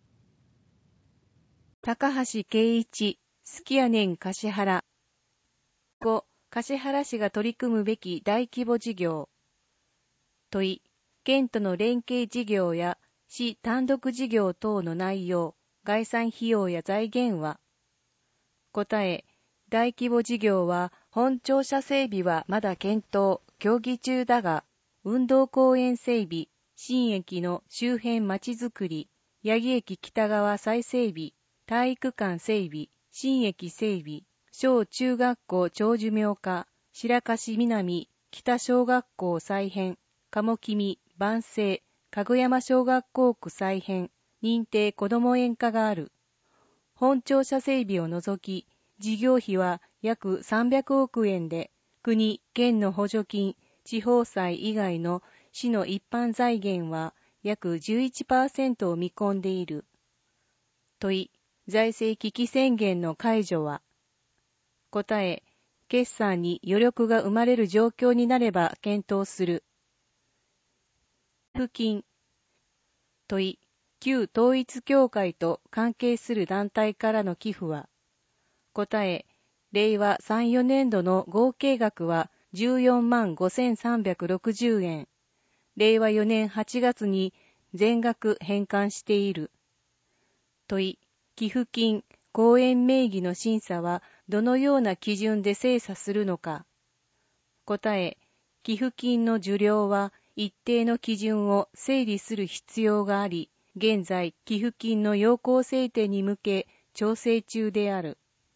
高橋圭一、好きやねん橿原。ご、橿原市が取り組むべき大規模事業。問い、県との連携事業や市単独事業等の内容、概算費用や財源は。答え、大規模事業は本庁舎整備はまだ検討、協議中だが、運動公園整備、新駅の周辺まちづくり、八木駅北側再整備、体育館整備、新駅整備、小中学校長寿命化、白樫南北小学校再編、鴨君、万世、かぐやま小学校区再編、認定こども園課がある。本庁舎整備を除き、事業費は約さんびゃくおくえんで、国、県の補助金、地方債以外の市の一般財源は約 じゅういちパーセント を見込んでいる。問い、財政危機宣言の解除は。答え、決算に余力が生まれる状況になれば検討する。寄付金。問い、旧統一教会と関係する団体からの寄付は。答え、れいわさんよねんどの合計額はじゅうよんまんごせんさんびゃくろくじゅうえん。れいわよねんはちがつに全額返還している。問い、寄付金、後援名義の審査はどのような基準で精査するのか。答え、寄付金の受領は一定の基準を整理する必要があり、現在寄付金の要項制定に向け調整中である。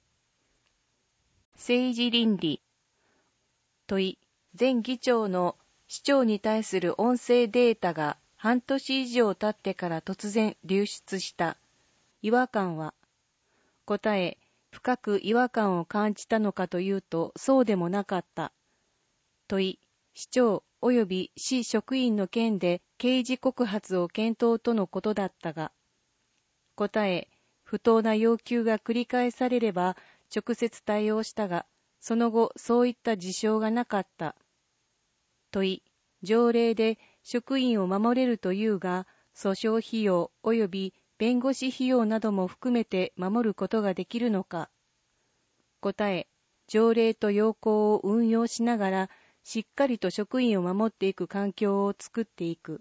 政治倫理。問い、前議長の市長に対する音声データが半年以上経ってから突然流出した。違和感は。答え、深く違和感を感じたのかというと、そうでもなかった。問い、市長及び市職員の件で刑事告発を検討とのことだったが。答え、不当な要求が繰り返されれば直接対応したが、 その後そういった事象がなかった。問い、条例で職員を守れるというが、訴訟費用及び弁護士費用なども含めて守ることができるのか。答え、条例と要項を運用しながら、しっかりと職員を守っていく環境を作っていく。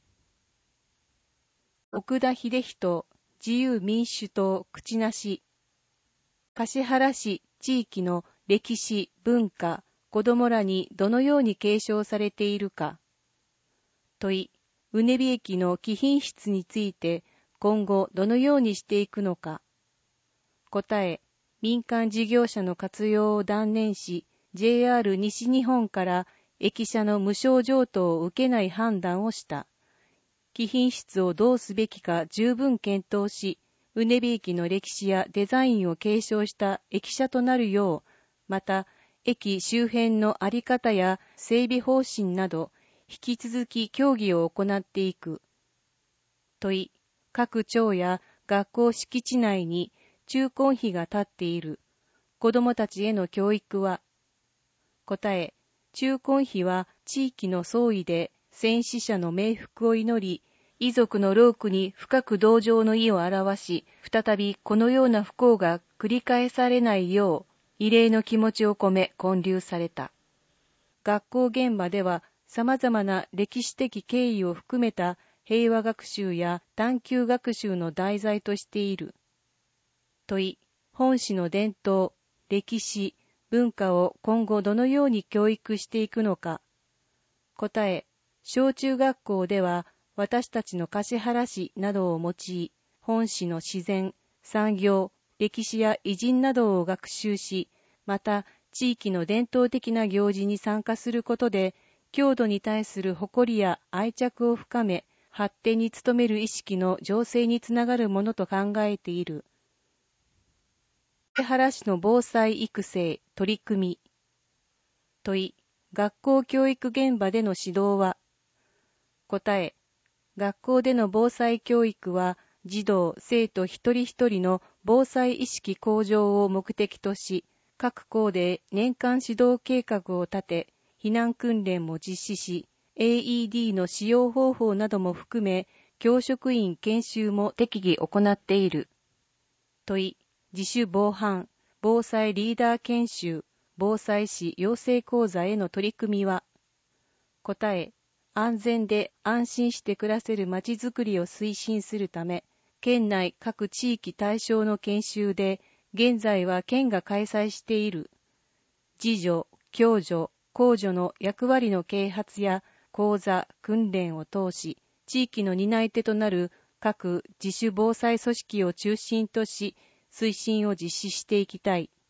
奥田秀人、自由民主党口なし。橿原市地域の歴史、文化、子どもらにどのように継承されているか。問い、うねび駅の貴賓室について今後どのようにしていくのか。答え、民間事業者の活用を断念し、ジェイアール 西日本から駅舎の無償譲渡を受けない判断をした。貴賓室をどうすべきか十分検討し、うねび駅の歴史やデザインを継承した駅舎となるよう、また、駅周辺の在り方や整備方針など、引き続き協議を行っていく。問い、各町や学校敷地内に中根碑が立っている。子どもたちへの教育は。答え、中根碑は地域の総意で戦死者の冥福を祈り、遺族の労苦に深く同情の意を表し、再びこのような不幸が繰り返されないよう、慰霊の気持ちを込め建立された。学校現場では様々な歴史的経緯を含めた平和学習や探究学習の題材としている。問い、本市の伝統、歴史、文化を今後どのように教育していくのか。答え、小中学校では私たちの橿原市などを用い、本市の自然、産業、歴史や偉人などを学習し、また地域の伝統的な行事に参加することで、郷土に対する誇りや愛着を深め、発展に努める意識の醸成につながるものと考えている。橿原市の防災育成取り組み。問い、学校教育現場での指導は。答え、学校での防災教育は、児童・生徒一人一人の防災意識向上を目的とし、各校で年間指導計画を立て、避難訓練も実施し、エーイーディー の使用方法なども含め、教職員研修も適宜行っている。問い、自主防犯、防災リーダー研修、防災士養成講座への取り組みは。答え、安全で安心して暮らせるまちづくりを推進するため、県内各地域対象の研修で、現在は県が開催している。自助、共助、公助の役割の啓発や講座、訓練を通し、地域の担い手となる各自主防災組織を中心とし、推進を実施していきたい。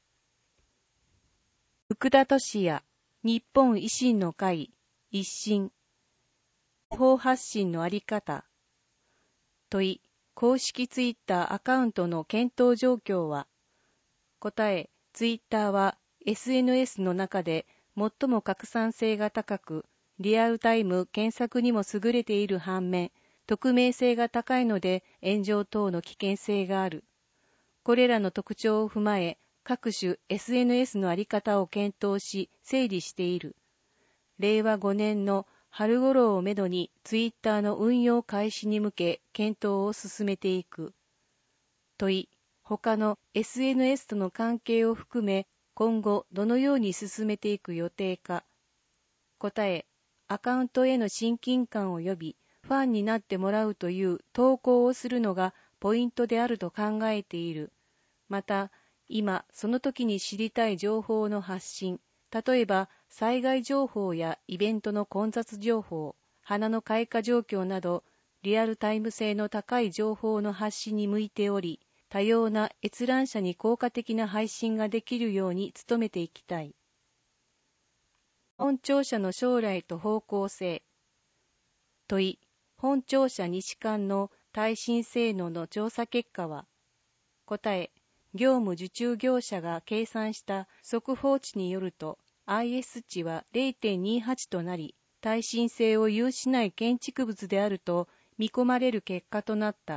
福田俊也、日本維新の会、一新。情報発信のあり方。問い、公式ツイッターアカウントの検討状況は。答え、ツイッターは エスエヌエス の中で最も拡散性が高く、リアルタイム検索にも優れている反面、匿名性が高いので炎上等の危険性がある。これらの特徴を踏まえ、各種 エスエヌエス のあり方を検討し、整理している。れいわごねんの春頃をめどにツイッターの運用開始に向け検討を進めていく。問い、他の エスエヌエス との関係を含め今後どのように進めていく予定か。答え、アカウントへの親近感を呼び、ファンになってもらうという投稿をするのがポイントであると考えている。また、今その時に知りたい情報の発信、例えば災害情報やイベントの混雑情報、花の開花状況などリアルタイム性の高い情報の発信に向いており、多様な閲覧者に効果的な配信ができるように努めていきたい。本庁舎の将来と方向性。問い、本庁舎西館の耐震性能の調査結果は。答え、業務受注業者が計算した速報値によると アイエス 値は れいてんにはち となり、耐震性を有しない建築物であると見込まれる結果となった。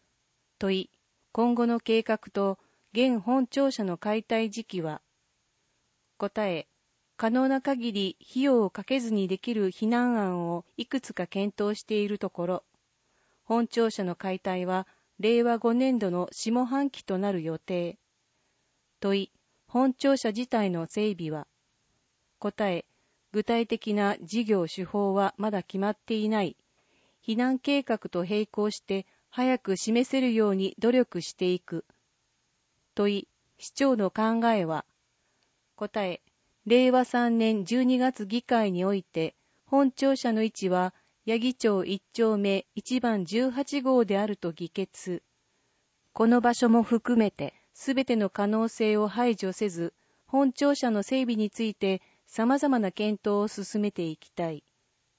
問い、今後の計画と現本庁舎の解体時期は。 答え、可能な限り費用をかけずにできる避難案をいくつか検討しているところ、本庁舎の解体はれいわごねんどの下半期となる予定。問い、本庁舎自体の整備は？答え、具体的な事業手法はまだ決まっていない。避難計画と並行して早く示せるように努力していく。問い、市長の考えは？答え、れいわさんねんじゅうにがつ議会において、本庁舎の位置は八木町いっちょうめいちばんじゅうはちごうであると議決。この場所も含めて、すべての可能性を排除せず、本庁舎の整備について様々な検討を進めていきたい。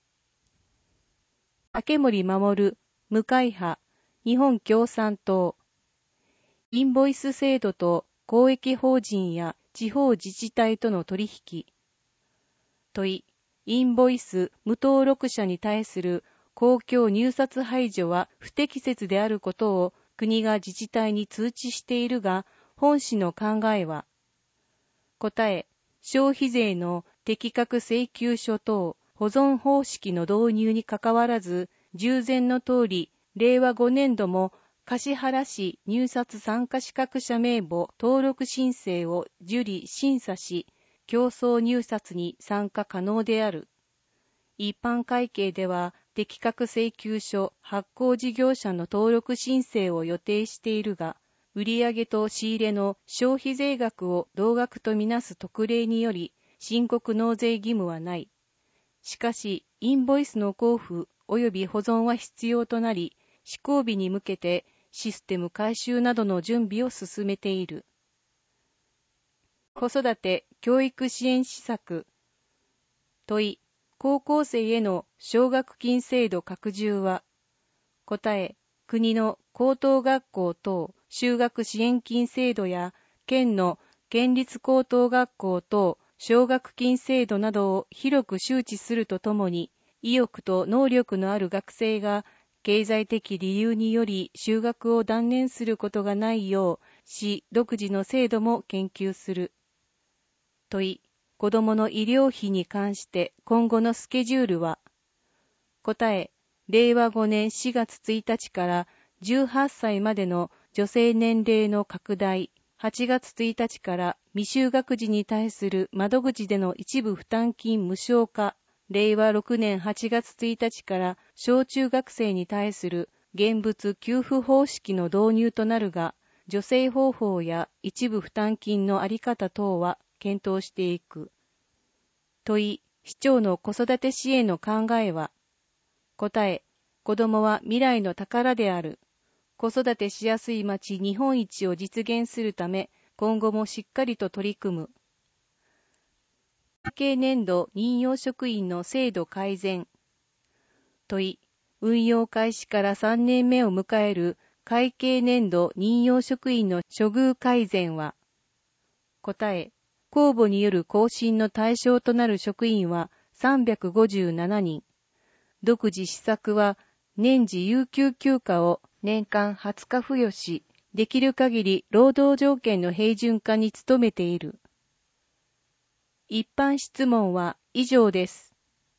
竹森守、無会派、日本共産党。インボイス制度と公益法人や地方自治体との取引。問い、インボイス無登録者に対する公共入札排除は不適切であることを国が自治体に通知しているが、本氏の考えは？答え、消費税の適格請求書等保存方式の導入にかかわらず、従前の通り、れいわごねんども橿原市入札参加資格者名簿登録申請を受理審査し、競争入札に参加可能である。一般会計では適格請求書発行事業者の登録申請を予定しているが、売上と仕入れの消費税額を同額とみなす特例により申告納税義務はない。しかし、インボイスの交付及び保存は必要となり、施行日に向けてシステム改修などの準備を進めている。子育て・教育支援施策。問い、高校生への奨学金制度拡充は？答え、国の高等学校等修学支援金制度や県の県立高等学校等奨学金制度などを広く周知するとともに、意欲と能力のある学生が経済的理由により修学を断念することがないよう、市独自の制度も研究する。問い、子どもの医療費に関して今後のスケジュールは？答え、れいわごねんしがつついたちからじゅうはっさいまでの女性年齢の拡大、はちがつついたちから未就学児に対する窓口での一部負担金無償化、れいわろくねんはちがつついたちから小中学生に対する現物給付方式の導入となるが、助成方法や一部負担金のあり方等は検討していく。問い、市長の子育て支援の考えは？答え、子どもは未来の宝である。子育てしやすい町日本一を実現するため、今後もしっかりと取り組む。会計年度任用職員の制度改善。問い、運用開始からさんねんめを迎える会計年度任用職員の処遇改善は？答え、公募による更新の対象となる職員はさんびゃくごじゅうななにん。独自施策は年次有給休暇を年間はつか付与し、できる限り労働条件の平準化に努めている。一般質問は以上です。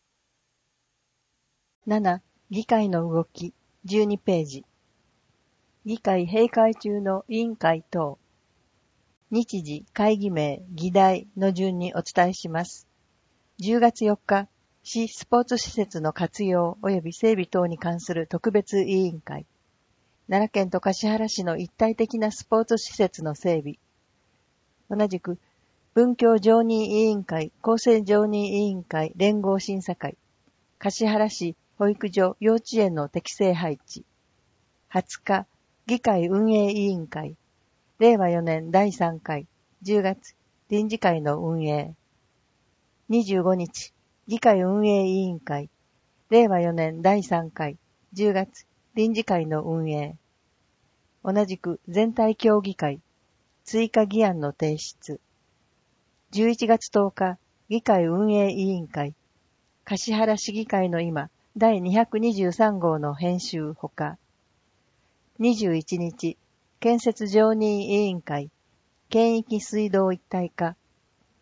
なな. 議会の動きじゅうにページ。議会閉会中の委員会等。日時、会議名、議題の順にお伝えします。じゅうがつよっか、市スポーツ施設の活用及び整備等に関する特別委員会。奈良県と橿原市の一体的なスポーツ施設の整備。同じく、文教常任委員会、厚生常任委員会連合審査会。橿原市保育所幼稚園の適正配置。はつか、議会運営委員会。れいわよねんだいさんかい、じゅうがつ、臨時会の運営。にじゅうごにち、議会運営委員会。れいわよねんだいさんかい、じゅうがつ、臨時会の運営。同じく全体協議会。追加議案の提出。じゅういちがつとおか、議会運営委員会。橿原市議会の今、だいにひゃくにじゅうさんごうの編集ほか。にじゅういちにち、建設常任委員会。県域水道一体化。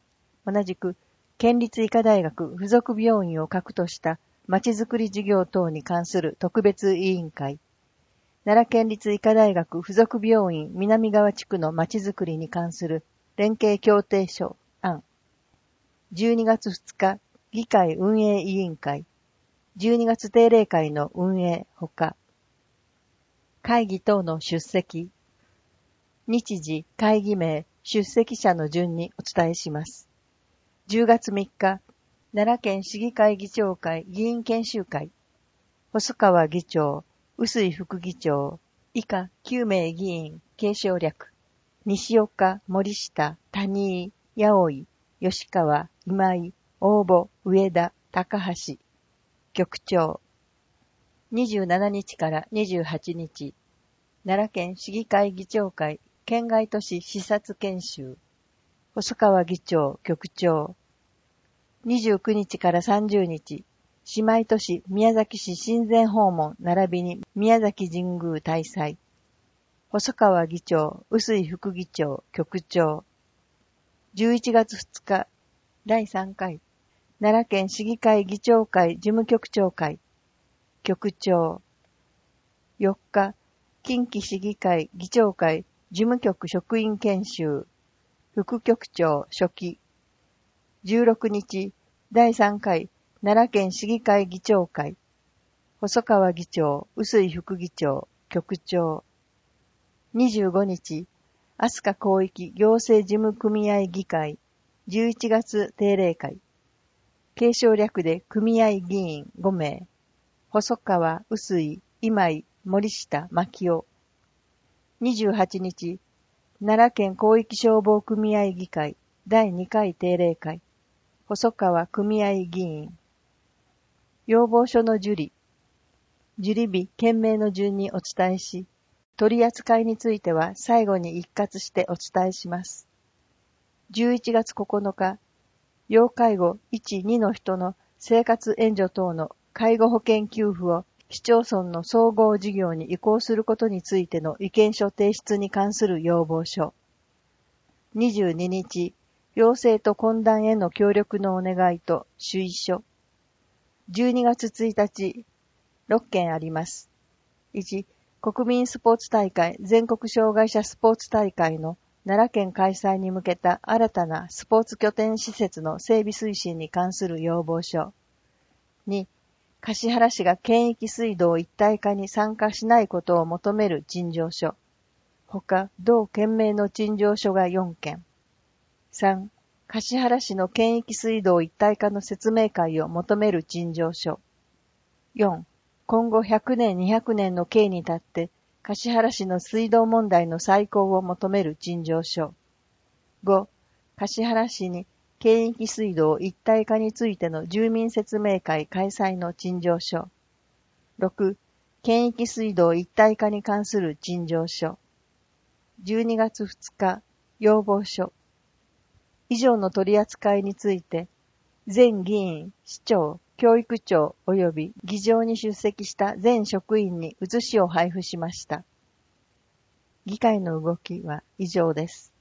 同じく、県立医科大学附属病院を核としたまちづくり事業等に関する特別委員会、奈良県立医科大学附属病院南側地区のまちづくりに関する連携協定書案、じゅうにがつふつか議会運営委員会、じゅうにがつ定例会の運営ほか、会議等の出席、日時、会議名、出席者の順にお伝えします。じゅうがつみっか、奈良県市議会議長会議員研修会、細川議長、臼井副議長、以下きゅうめい議員、継承略、西岡、森下、谷井、八尾、吉川、今井、大保、上田、高橋、局長。にじゅうしちにちからにじゅうはちにち、奈良県市議会議長会県外都市視察研修、細川議長、局長。にじゅうくにちからさんじゅうにち、姉妹都市宮崎市親善訪問並びに宮崎神宮大祭。細川議長、臼井副議長、局長。じゅういちがつふつか、だいさんかい、奈良県市議会議長会事務局長会、局長。よっか、近畿市議会議長会事務局職員研修、副局長書記。じゅうろくにち、だいさんかい、奈良県市議会議長会、細川議長、臼井副議長、局長。にじゅうごにち、飛鳥広域行政事務組合議会、じゅういちがつ定例会。継承略で組合議員ごめい、細川、臼井、今井、森下、牧雄。にじゅうはちにち、奈良県広域消防組合議会だいにかい定例会、細川組合議員。要望書の受理。受理日、件名の順にお伝えし、取り扱いについては最後に一括してお伝えします。じゅういちがつここのか、要介護いち、にの人の生活援助等の介護保険給付を市町村の総合事業に移行することについての意見書提出に関する要望書。にじゅうににち、行政と懇談への協力のお願いと主意書。じゅうにがつついたち、ろっけんあります。いち、国民スポーツ大会全国障害者スポーツ大会の奈良県開催に向けた新たなスポーツ拠点施設の整備推進に関する要望書。に、橿原市が県域水道一体化に参加しないことを求める陳情書。ほか、同県名の陳情書がよんけん。さん、橿原市の県域水道一体化の説明会を求める陳情書。よん、今後ひゃくねん、にひゃくねんの計に立って、橿原市の水道問題の再考を求める陳情書。ご、橿原市に県域水道一体化についての住民説明会開催の陳情書。ろく、県域水道一体化に関する陳情書。じゅうにがつふつか、要望書。以上の取り扱いについて、全議員、市長、教育長及び議場に出席した全職員に写しを配布しました。議会の動きは以上です。